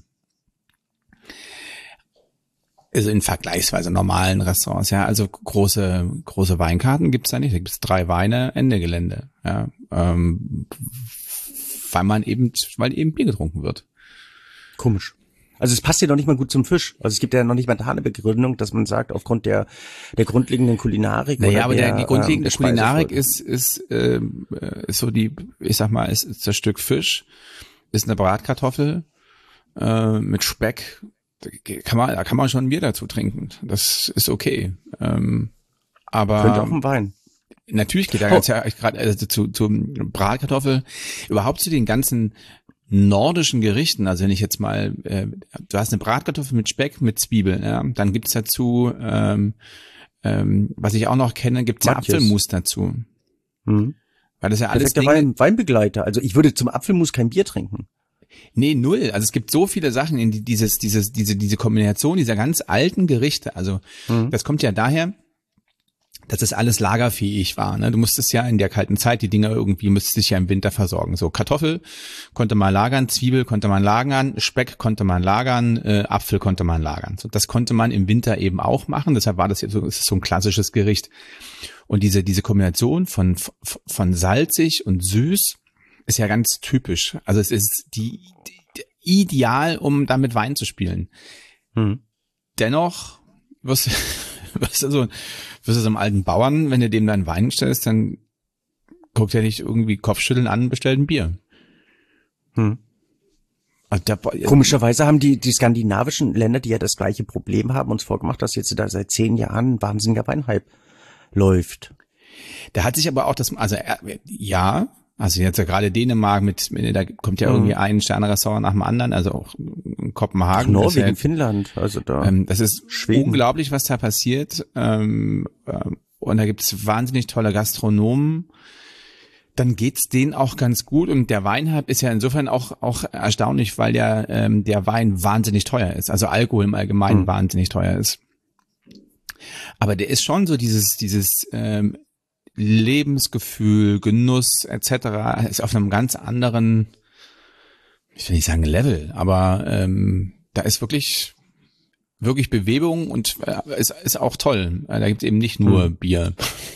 also in vergleichsweise normalen Restaurants, ja, also große große Weinkarten gibt's da nicht. Da gibt's drei Weine, Ende Gelände, ja, ähm, weil man eben, weil eben Bier getrunken wird. Komisch. Also es passt ja noch nicht mal gut zum Fisch. Also es gibt ja noch nicht mal da eine Begründung, dass man sagt, aufgrund der der grundlegenden Kulinarik. Naja, oder aber der, der, die grundlegende ähm, Kulinarik ist ist äh, ist so die, ich sag mal, ist, ist das Stück Fisch, ist eine Bratkartoffel äh, mit Speck. Kann man, da kann man schon ein Bier dazu trinken. Das ist okay. Ähm, aber könnte auch ein Wein. Natürlich geht da jetzt oh. ja gerade also zu, zu Bratkartoffel, überhaupt zu den ganzen nordischen Gerichten. Also wenn ich jetzt mal, äh, du hast eine Bratkartoffel mit Speck, mit Zwiebeln, ja, dann gibt's dazu, ähm, ähm, was ich auch noch kenne, gibt's ja Apfelmus dazu. Mhm. Weil das ja alles Perfekter Wein, Weinbegleiter. Also ich würde zum Apfelmus kein Bier trinken. Nee, null. Also es gibt so viele Sachen in die, dieses, dieses, diese, diese Kombination dieser ganz alten Gerichte. Also mhm. das kommt ja daher, dass das alles lagerfähig war. Ne? Du musstest ja in der kalten Zeit die Dinger irgendwie, müsstest dich ja im Winter versorgen. So Kartoffel konnte man lagern, Zwiebel konnte man lagern, Speck konnte man lagern, äh, Apfel konnte man lagern. So, das konnte man im Winter eben auch machen. Deshalb war das jetzt so, ist so ein klassisches Gericht. Und diese, diese Kombination von, von salzig und süß ist ja ganz typisch. Also es ist die, die ideal, um damit Wein zu spielen. Hm. Dennoch wirst, wirst du so, wirst du so einem alten Bauern, wenn du dem dann Wein stellst, dann guckt er dich irgendwie Kopfschütteln an und bestellt ein Bier. Hm. Also der, Komischerweise haben die, die skandinavischen Länder, die ja das gleiche Problem haben, uns vorgemacht, dass jetzt da seit zehn Jahren ein wahnsinniger Weinhype läuft. Da hat sich aber auch das, also ja, also jetzt ja gerade Dänemark mit, da kommt ja irgendwie ein Sterne-Restaurant nach dem anderen, also auch in Kopenhagen. Ach, Norwegen, ja, Finnland, also da. Ähm, das ist Schweden. Unglaublich, was da passiert. Ähm, ähm, und da gibt's wahnsinnig tolle Gastronomen. Dann geht's denen auch ganz gut. Und der Weinhype ist ja insofern auch auch erstaunlich, weil ja ähm, der Wein wahnsinnig teuer ist. Also Alkohol im Allgemeinen hm. wahnsinnig teuer ist. Aber der ist schon so dieses dieses ähm, Lebensgefühl, Genuss et cetera ist auf einem ganz anderen, ich will nicht sagen Level, aber ähm, da ist wirklich wirklich Bewegung und äh, ist, ist auch toll. Da gibt es eben nicht nur hm. Bier.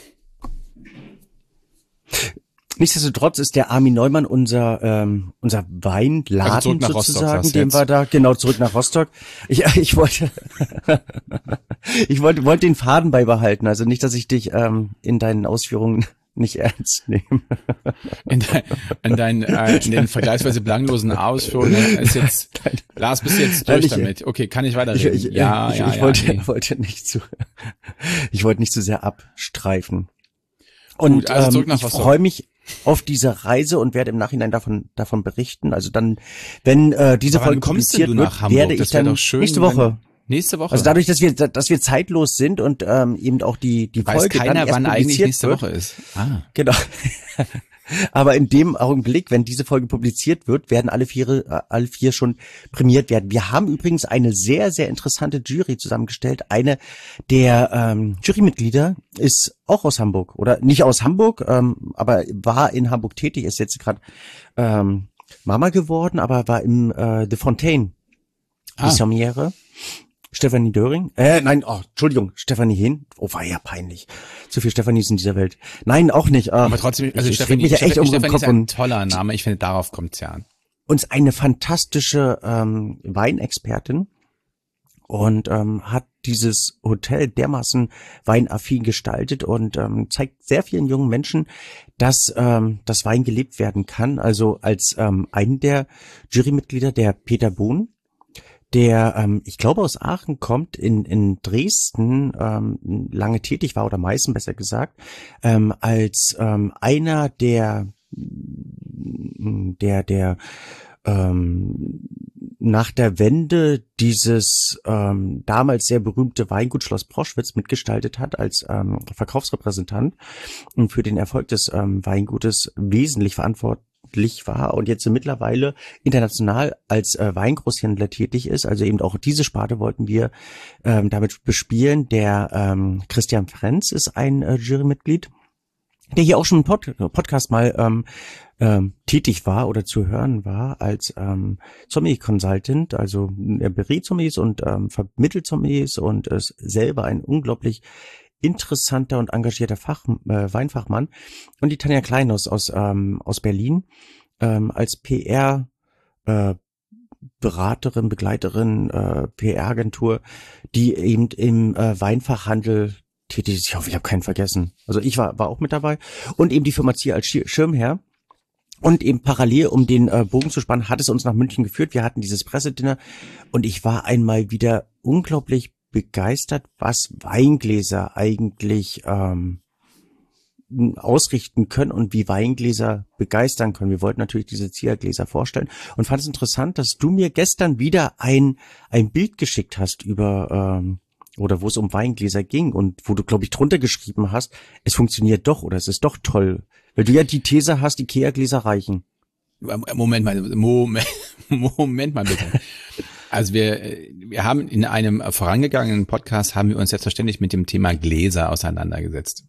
Nichtsdestotrotz ist der Armin Neumann unser ähm, unser Weinladen also sozusagen, den wir da genau zurück nach Rostock. Ich ich wollte ich wollte wollte den Faden beibehalten, also nicht, dass ich dich ähm, in deinen Ausführungen nicht ernst nehme. In, dein, in, dein, äh, in den vergleichsweise belanglosen Ausführungen ist jetzt Lars, bist du jetzt durch ich, damit? Okay, kann ich weiterreden? Ich, ich, ja, ich, ja, ich ja, wollte nee. wollte nicht zu ich wollte nicht zu sehr abstreifen. Und Gut, also zurück ähm, nach ich Rostock. freue mich auf diese Reise und werde im Nachhinein davon davon berichten. Also dann, wenn äh, diese Aber Folge wann kommst publiziert denn du wird, nach Hamburg? werde Das ich wär dann doch schön, nächste Woche. Nächste Woche. Also dadurch, dass wir dass wir zeitlos sind und ähm, eben auch die die Weiß Folge keiner, dann erst wann eigentlich publiziert nächste wird. Woche ist. Ah. Genau. Aber in dem Augenblick, wenn diese Folge publiziert wird, werden alle vier, äh, alle vier schon prämiert werden. Wir haben übrigens eine sehr, sehr interessante Jury zusammengestellt. Eine der ähm, Jurymitglieder ist auch aus Hamburg oder nicht aus Hamburg, ähm, aber war in Hamburg tätig, ist jetzt gerade ähm, Mama geworden, aber war im äh, The Fontaine, die Ah. Sommiere. Stefanie Döring? Äh, nein, oh, Entschuldigung, Stefanie Hehn. Oh, war ja peinlich. Zu viel Stefanis in dieser Welt. Nein, auch nicht. Aber trotzdem, also ich, Stefanie, ich mich ja echt um den Stefanie Kopf ist ein und toller Name. Ich finde, darauf kommt's ja an. uns eine fantastische ähm, Weinexpertin und ähm, hat dieses Hotel dermaßen weinaffin gestaltet und ähm, zeigt sehr vielen jungen Menschen, dass ähm, das Wein gelebt werden kann. Also als ähm, einen der Jurymitglieder, der Peter Bohn, der, ähm, ich glaube, aus Aachen kommt, in in Dresden ähm, lange tätig war, oder Meißen besser gesagt, ähm, als ähm, einer der, der, der ähm, nach der Wende dieses ähm, damals sehr berühmte Weingut Schloss Proschwitz mitgestaltet hat als ähm, Verkaufsrepräsentant und für den Erfolg des ähm, Weingutes wesentlich verantwortlich war und jetzt mittlerweile international als äh, Weingroßhändler tätig ist. Also eben auch diese Sparte wollten wir ähm, damit bespielen. Der ähm, Christian Frenz ist ein äh, Jurymitglied, der hier auch schon im Pod Podcast mal ähm, ähm, tätig war oder zu hören war als ähm, Sommelier Consultant. Also er berät Sommeliers und ähm, vermittelt Sommeliers und ist selber ein unglaublich interessanter und engagierter Fach, äh, Weinfachmann. Und die Tanja Klein aus, aus, ähm, aus Berlin ähm, als P R äh, Beraterin, Begleiterin, äh, P R-Agentur, die eben im äh, Weinfachhandel tätig ist. Ich hoffe, ich habe keinen vergessen. Also ich war, war auch mit dabei. Und eben die Firma Zier als Schirmherr. Und eben parallel, um den äh, Bogen zu spannen, hat es uns nach München geführt. Wir hatten dieses Pressedinner und ich war einmal wieder unglaublich begeistert, was Weingläser eigentlich ähm, ausrichten können und wie Weingläser begeistern können. Wir wollten natürlich diese Ziergläser vorstellen und fand es interessant, dass du mir gestern wieder ein ein Bild geschickt hast über ähm, oder wo es um Weingläser ging und wo du, glaube ich, drunter geschrieben hast, es funktioniert doch oder es ist doch toll, weil du ja die These hast, Ikea-Gläser reichen. Moment mal, Moment, Moment mal bitte. Also wir, wir haben in einem vorangegangenen Podcast haben wir uns selbstverständlich mit dem Thema Gläser auseinandergesetzt.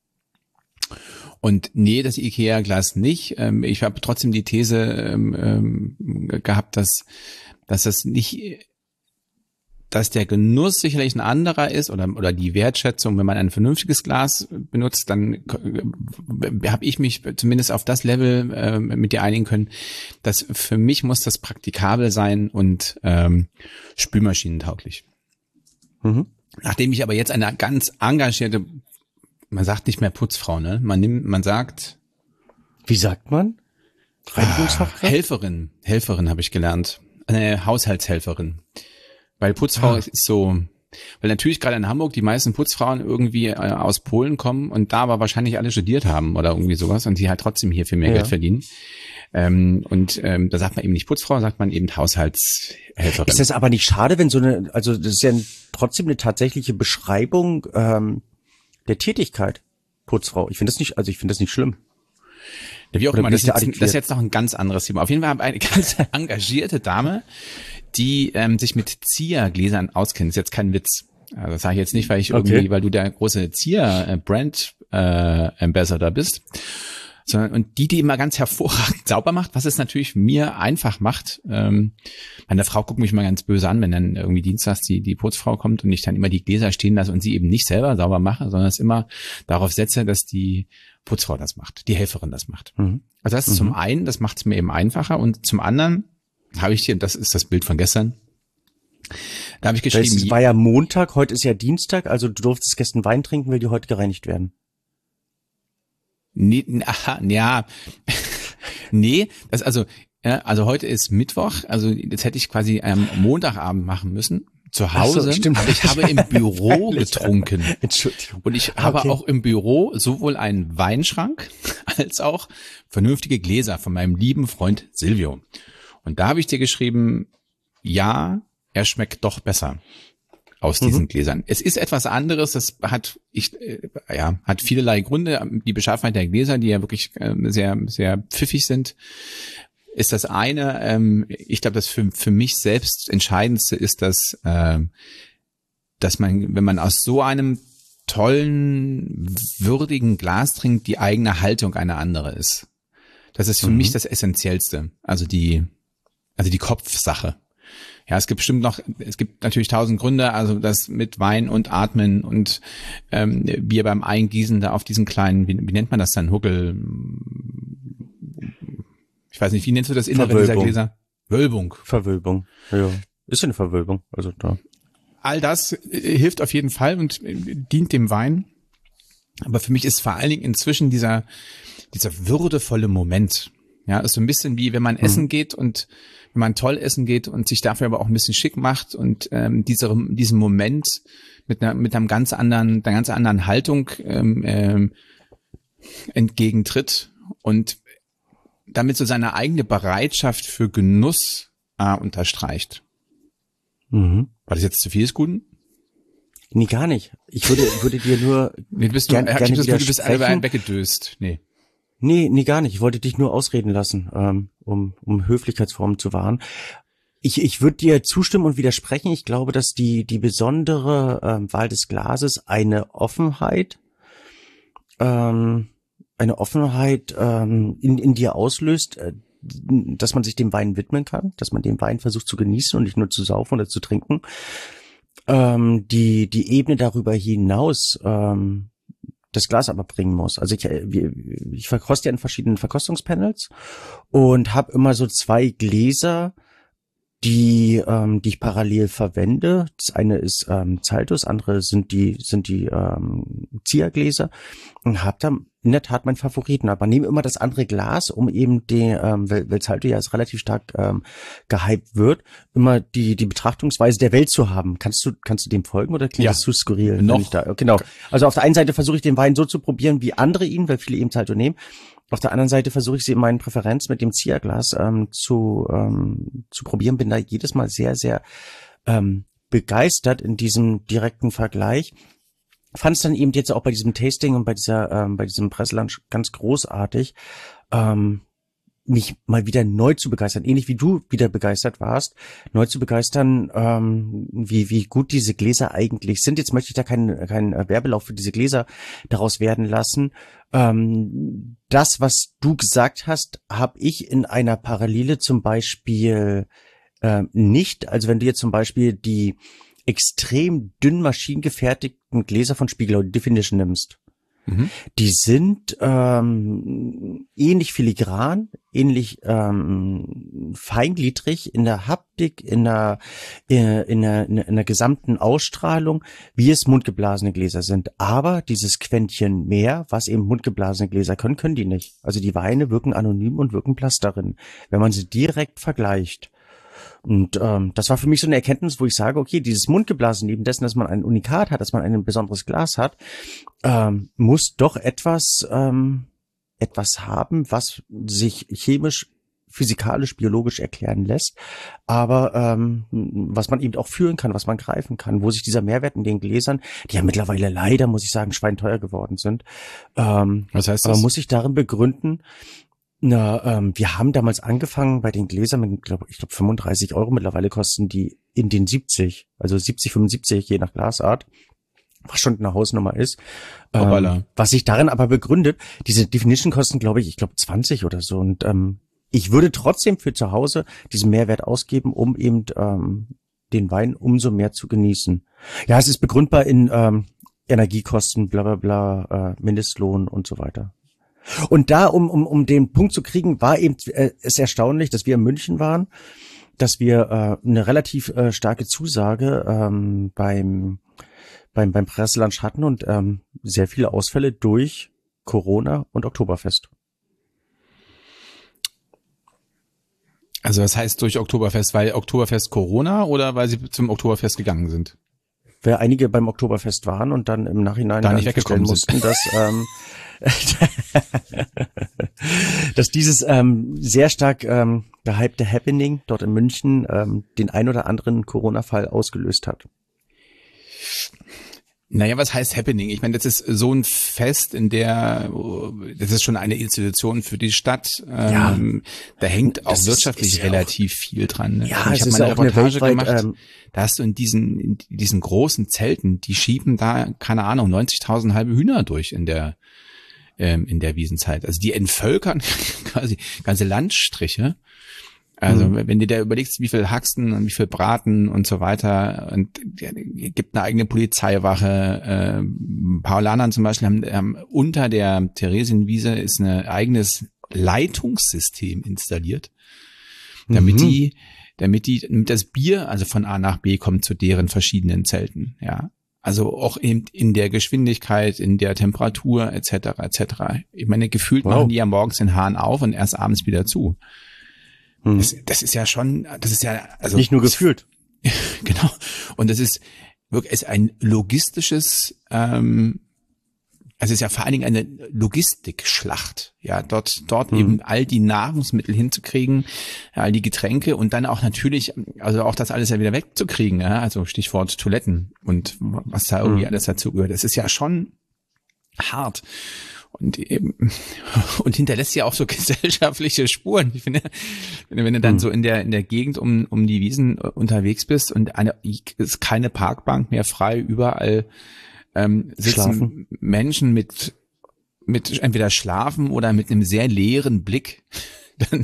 Und nee, das Ikea-Glas nicht. Ich habe trotzdem die These ähm, gehabt, dass, dass das nicht, dass der Genuss sicherlich ein anderer ist oder oder die Wertschätzung, wenn man ein vernünftiges Glas benutzt, dann äh, habe ich mich zumindest auf das Level äh, mit dir einigen können, dass für mich muss das praktikabel sein und ähm, spülmaschinentauglich. Mhm. Nachdem ich aber jetzt eine ganz engagierte, man sagt nicht mehr Putzfrau, ne? Man nimmt, man sagt, wie sagt man? Reinigungsfachkraft? Helferin, Helferin habe ich gelernt, eine Haushaltshelferin. Weil Putzfrau ah. ist so, weil natürlich gerade in Hamburg die meisten Putzfrauen irgendwie äh, aus Polen kommen und da aber wahrscheinlich alle studiert haben oder irgendwie sowas und die halt trotzdem hier viel mehr ja. Geld verdienen. Ähm, und ähm, da sagt man eben nicht Putzfrau, sagt man eben Haushaltshelferin. Ist das aber nicht schade, wenn so eine, also das ist ja trotzdem eine tatsächliche Beschreibung ähm, der Tätigkeit, Putzfrau. Ich finde das nicht, also ich finde das nicht schlimm. Ja, wie auch immer, das, das ist jetzt noch ein ganz anderes Thema. Auf jeden Fall eine ganz engagierte Dame, die ähm, sich mit Zier-Gläsern auskennt. Das ist jetzt kein Witz. Also das sage ich jetzt nicht, weil ich irgendwie, okay. weil du der große Zier-Brand äh, Ambassador bist. Sondern, und die, die immer ganz hervorragend sauber macht, was es natürlich mir einfach macht. Ähm, meine Frau guckt mich mal ganz böse an, wenn dann irgendwie dienstags die, die Putzfrau kommt und ich dann immer die Gläser stehen lasse und sie eben nicht selber sauber mache, sondern es immer darauf setze, dass die Putzfrau das macht, die Helferin das macht. Mhm. Also das ist mhm. zum einen, das macht es mir eben einfacher, und zum anderen habe ich hier, das ist das Bild von gestern, da habe ich geschrieben. Es war ja Montag, heute ist ja Dienstag, also du durftest gestern Wein trinken, weil die heute gereinigt werden. Nee, aha, ja, nee, das also, ja, also heute ist Mittwoch, also das hätte ich quasi am Montagabend machen müssen, zu Hause, so, stimmt. Aber ich habe im Büro getrunken. Entschuldigung. Und ich habe okay. auch im Büro sowohl einen Weinschrank als auch vernünftige Gläser von meinem lieben Freund Silvio. Und da habe ich dir geschrieben, ja, er schmeckt doch besser aus diesen mhm. Gläsern. Es ist etwas anderes, das hat ich äh, ja hat vielerlei Gründe. Die Beschaffenheit der Gläser, die ja wirklich äh, sehr sehr pfiffig sind, ist das eine. Ähm, ich glaube, das für für mich selbst Entscheidendste ist, dass äh, dass man, wenn man aus so einem tollen, würdigen Glas trinkt, die eigene Haltung eine andere ist. Das ist für mhm. mich das Essentiellste. Also die also die Kopfsache. Ja, es gibt bestimmt noch, es gibt natürlich tausend Gründe, also das mit Wein und Atmen und ähm, Bier beim Eingießen da auf diesen kleinen, wie, wie nennt man das dann, Huckel, ich weiß nicht, wie nennst du das Innere dieser Gläser? Wölbung. Verwölbung, ja. Ist eine Verwölbung, also da. All das äh, hilft auf jeden Fall und äh, dient dem Wein. Aber für mich ist vor allen Dingen inzwischen dieser, dieser würdevolle Moment. Ja, ist so ein bisschen wie, wenn man mhm. essen geht und wenn man toll essen geht und sich dafür aber auch ein bisschen schick macht und ähm, dieser, diesen Moment mit einer, mit einem ganz anderen, einer ganz anderen Haltung ähm, ähm, entgegentritt und damit so seine eigene Bereitschaft für Genuss äh, unterstreicht. Mhm. War das jetzt zu viel des Guten? Nee, gar nicht. Ich würde, würde dir nur nee, du bist gern, nur, gerne du bist einfach einen weggedöst. Nee. Nee, nee, gar nicht. Ich wollte dich nur ausreden lassen, ähm, um, um Höflichkeitsformen zu wahren. Ich, ich würde dir zustimmen und widersprechen. Ich glaube, dass die, die besondere ähm, Wahl des Glases eine Offenheit, ähm, eine Offenheit ähm, in, in dir auslöst, äh, dass man sich dem Wein widmen kann, dass man den Wein versucht zu genießen und nicht nur zu saufen oder zu trinken. Ähm, die, die Ebene darüber hinaus, ähm, das Glas aber bringen muss. Also ich, ich verkoste ja in verschiedenen Verkostungspanels und habe immer so zwei Gläser, die ähm, die ich parallel verwende. Das eine ist ähm, Zalto, das andere sind die sind die ähm, Ziergläser und habe da in der Tat meinen Favoriten, aber nehme immer das andere Glas, um eben den, ähm, weil, weil Zalto ja jetzt relativ stark ähm, gehypt wird, immer die die Betrachtungsweise der Welt zu haben. Kannst du kannst du dem folgen oder klingt ja, das zu skurril? Noch. Ich da, genau. Also auf der einen Seite versuche ich den Wein so zu probieren, wie andere ihn, weil viele eben Zalto nehmen. Auf der anderen Seite versuche ich sie in meinen Präferenz mit dem Zierglas ähm, zu ähm, zu probieren. Bin da jedes Mal sehr, sehr ähm, begeistert in diesem direkten Vergleich. Fand es dann eben jetzt auch bei diesem Tasting und bei dieser ähm, bei diesem Presselunch ganz großartig, ähm, mich mal wieder neu zu begeistern, ähnlich wie du wieder begeistert warst, neu zu begeistern, ähm, wie wie gut diese Gläser eigentlich sind. Jetzt möchte ich da keinen keinen Werbelauf für diese Gläser daraus werden lassen. Ähm, das, was du gesagt hast, habe ich in einer Parallele zum Beispiel äh, nicht. Also wenn du jetzt zum Beispiel die extrem dünn maschinengefertigten Gläser von Spiegelau Definition nimmst, mhm. die sind ähm, ähnlich filigran, ähnlich ähm, feingliedrig in der Haptik, in der, in, in, der, in der gesamten Ausstrahlung, wie es mundgeblasene Gläser sind. Aber dieses Quäntchen mehr, was eben mundgeblasene Gläser können, können die nicht. Also die Weine wirken anonym und wirken blass darin, wenn man sie direkt vergleicht. Und ähm, das war für mich so eine Erkenntnis, wo ich sage, okay, dieses Mundgeblasen, neben dessen, dass man ein Unikat hat, dass man ein besonderes Glas hat, ähm, muss doch etwas ähm, etwas haben, was sich chemisch, physikalisch, biologisch erklären lässt, aber ähm, was man eben auch fühlen kann, was man greifen kann, wo sich dieser Mehrwert in den Gläsern, die ja mittlerweile leider, muss ich sagen, schweinteuer geworden sind, ähm, was heißt das? Aber muss sich darin begründen. Na, ähm, wir haben damals angefangen bei den Gläsern mit, glaub, ich glaube, fünfunddreißig Euro. Mittlerweile kosten die in den siebzig, also siebzig, fünfundsiebzig, je nach Glasart. was schon eine Hausnummer ist. Hoppala. Ähm, was sich darin aber begründet, diese Definition kosten, glaube ich, ich glaube zwanzig oder so. Und ähm, ich würde trotzdem für zu Hause diesen Mehrwert ausgeben, um eben ähm, den Wein umso mehr zu genießen. Ja, es ist begründbar in ähm, Energiekosten, bla bla bla, äh, Mindestlohn und so weiter. Und da, um um um den Punkt zu kriegen, war eben äh, es erstaunlich, dass wir in München waren, dass wir äh, eine relativ äh, starke Zusage ähm, beim beim beim Presselunch hatten und ähm, sehr viele Ausfälle durch Corona und Oktoberfest. Also das heißt durch Oktoberfest, weil Oktoberfest Corona oder weil sie zum Oktoberfest gegangen sind? Weil einige beim Oktoberfest waren und dann im Nachhinein da nicht weggekommen mussten, dass ähm, dass dieses ähm, sehr stark ähm, gehypte Happening dort in München ähm, den ein oder anderen Corona-Fall ausgelöst hat. Naja, was heißt Happening? Ich meine, das ist so ein Fest, in der, das ist schon eine Institution für die Stadt. Ja, ähm, da hängt auch das wirtschaftlich ist, ist ja relativ auch, viel dran. Ne? Ja, also ich es habe ist mal eine ja auch eine Reportage weltweit, gemacht. Ähm, da hast du in diesen, in diesen großen Zelten, die schieben da, keine Ahnung, neunzigtausend halbe Hühner durch in der, ähm, in der Wiesenzeit. Also die entvölkern quasi ganze Landstriche. Also mhm. wenn du dir überlegst, wie viel Haxen und wie viel Braten und so weiter, und ja, gibt eine eigene Polizeiwache. Äh, Paulanern zum Beispiel haben, haben unter der Theresienwiese ist ein eigenes Leitungssystem installiert, damit mhm. die, damit die, damit das Bier also von A nach B kommt zu deren verschiedenen Zelten. Ja, also auch eben in der Geschwindigkeit, in der Temperatur et cetera et cetera. Ich meine, gefühlt wow. machen die ja morgens den Hahn auf und erst abends wieder zu. Das, das ist ja schon, das ist ja, also. Nicht nur gefühlt. Genau. Und das ist wirklich, ist ein logistisches, ähm, also es ist ja vor allen Dingen eine Logistikschlacht, ja, dort, dort mhm. eben all die Nahrungsmittel hinzukriegen, all die Getränke und dann auch natürlich, also auch das alles ja wieder wegzukriegen, ja, also Stichwort Toiletten und was da irgendwie mhm. alles dazu gehört. Das ist ja schon hart. Und eben, und hinterlässt ja auch so gesellschaftliche Spuren. Ich finde, wenn du dann hm. so in der, in der Gegend um, um die Wiesen unterwegs bist und eine, ist keine Parkbank mehr frei, überall, ähm, sitzen schlafen. Menschen mit, mit entweder schlafen oder mit einem sehr leeren Blick. Dann,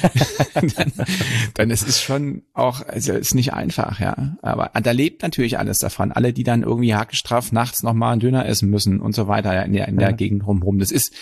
dann, dann ist es schon auch, also ist nicht einfach, ja. Aber da lebt natürlich alles davon. Alle, die dann irgendwie hakestraff nachts nochmal einen Döner essen müssen und so weiter, ja, in der, in der ja. Gegend rumrum. Das ist,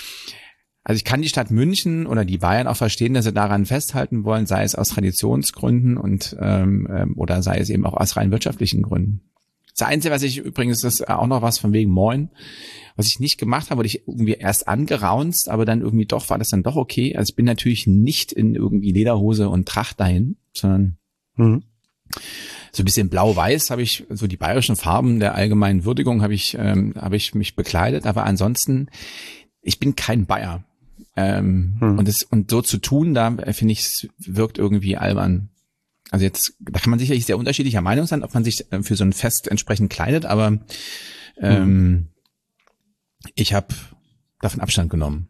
also ich kann die Stadt München oder die Bayern auch verstehen, dass sie daran festhalten wollen, sei es aus Traditionsgründen und, ähm, oder sei es eben auch aus rein wirtschaftlichen Gründen. Das Einzige, was ich übrigens, das ist auch noch was von wegen Moin, was ich nicht gemacht habe, wurde ich irgendwie erst angeraunzt, aber dann irgendwie doch, war das dann doch okay. Also ich bin natürlich nicht in irgendwie Lederhose und Tracht dahin, sondern mhm. so ein bisschen blau-weiß habe ich, so die bayerischen Farben der allgemeinen Würdigung habe ich, ähm, habe ich mich bekleidet, aber ansonsten, ich bin kein Bayer. Ähm, mhm. und das, und so zu tun, da finde ich, es wirkt irgendwie albern. Also jetzt, da kann man sicherlich sehr unterschiedlicher Meinung sein, ob man sich für so ein Fest entsprechend kleidet, aber ähm, mhm. ich habe davon Abstand genommen.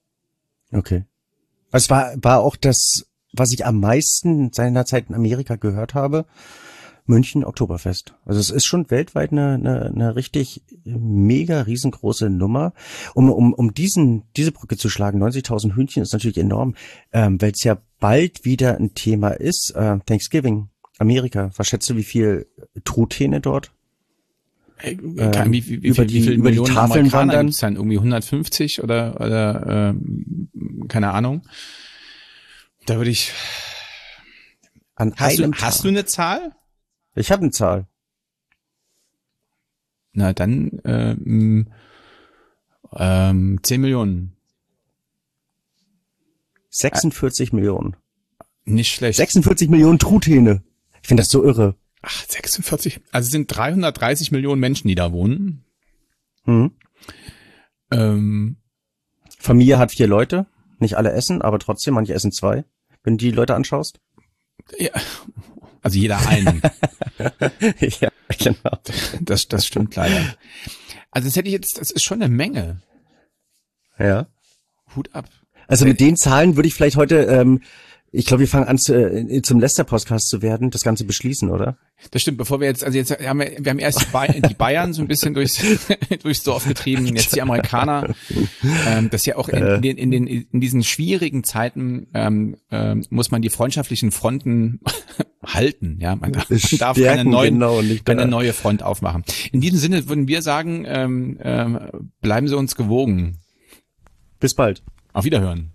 Okay. Es war war auch das, was ich am meisten seinerzeit in Amerika gehört habe, München Oktoberfest. Also es ist schon weltweit eine eine, eine richtig mega riesengroße Nummer. Um um um diesen diese Brücke zu schlagen, neunzigtausend Hühnchen ist natürlich enorm, ähm, weil es ja bald wieder ein Thema ist. Äh, Thanksgiving, Amerika. Was schätzt du, wie viel Truthähne dort? Äh, kann, wie, wie, wie, über die, wie viele über Millionen die Tafeln wandern? Gibt's dann irgendwie hundertfünfzig oder oder äh, keine Ahnung. Da würde ich. An hast einem du hast du eine Zahl? Ich habe eine Zahl. Na dann ähm, ähm, zehn Millionen. sechsundvierzig äh, Millionen. Nicht schlecht. sechsundvierzig Millionen Truthähne. Ich finde das so irre. Ach, sechsundvierzig. Also es sind dreihundertdreißig Millionen Menschen, die da wohnen. Hm. Ähm, Familie hat vier Leute. Nicht alle essen, aber trotzdem, manche essen zwei. Wenn du die Leute anschaust. Ja. Also jeder einen. Ja, genau. Das, das stimmt leider. Also das hätte ich jetzt, das ist schon eine Menge. Ja. Hut ab. Also mit den Zahlen würde ich vielleicht heute ähm, Ich glaube, wir fangen an zu, äh, zum Leicester-Podcast zu werden, das Ganze beschließen, oder? Das stimmt, bevor wir jetzt, also jetzt haben wir, wir haben erst die Bayern, die Bayern so ein bisschen durchs, durchs Dorf getrieben, jetzt die Amerikaner, ähm, das ja auch in, in, den, in, den, in diesen schwierigen Zeiten ähm, ähm, muss man die freundschaftlichen Fronten halten, ja, man darf, man darf Stärken, keine, neuen, genau, nicht keine neue Front aufmachen. In diesem Sinne würden wir sagen, ähm, ähm, bleiben Sie uns gewogen. Bis bald. Auf Wiederhören.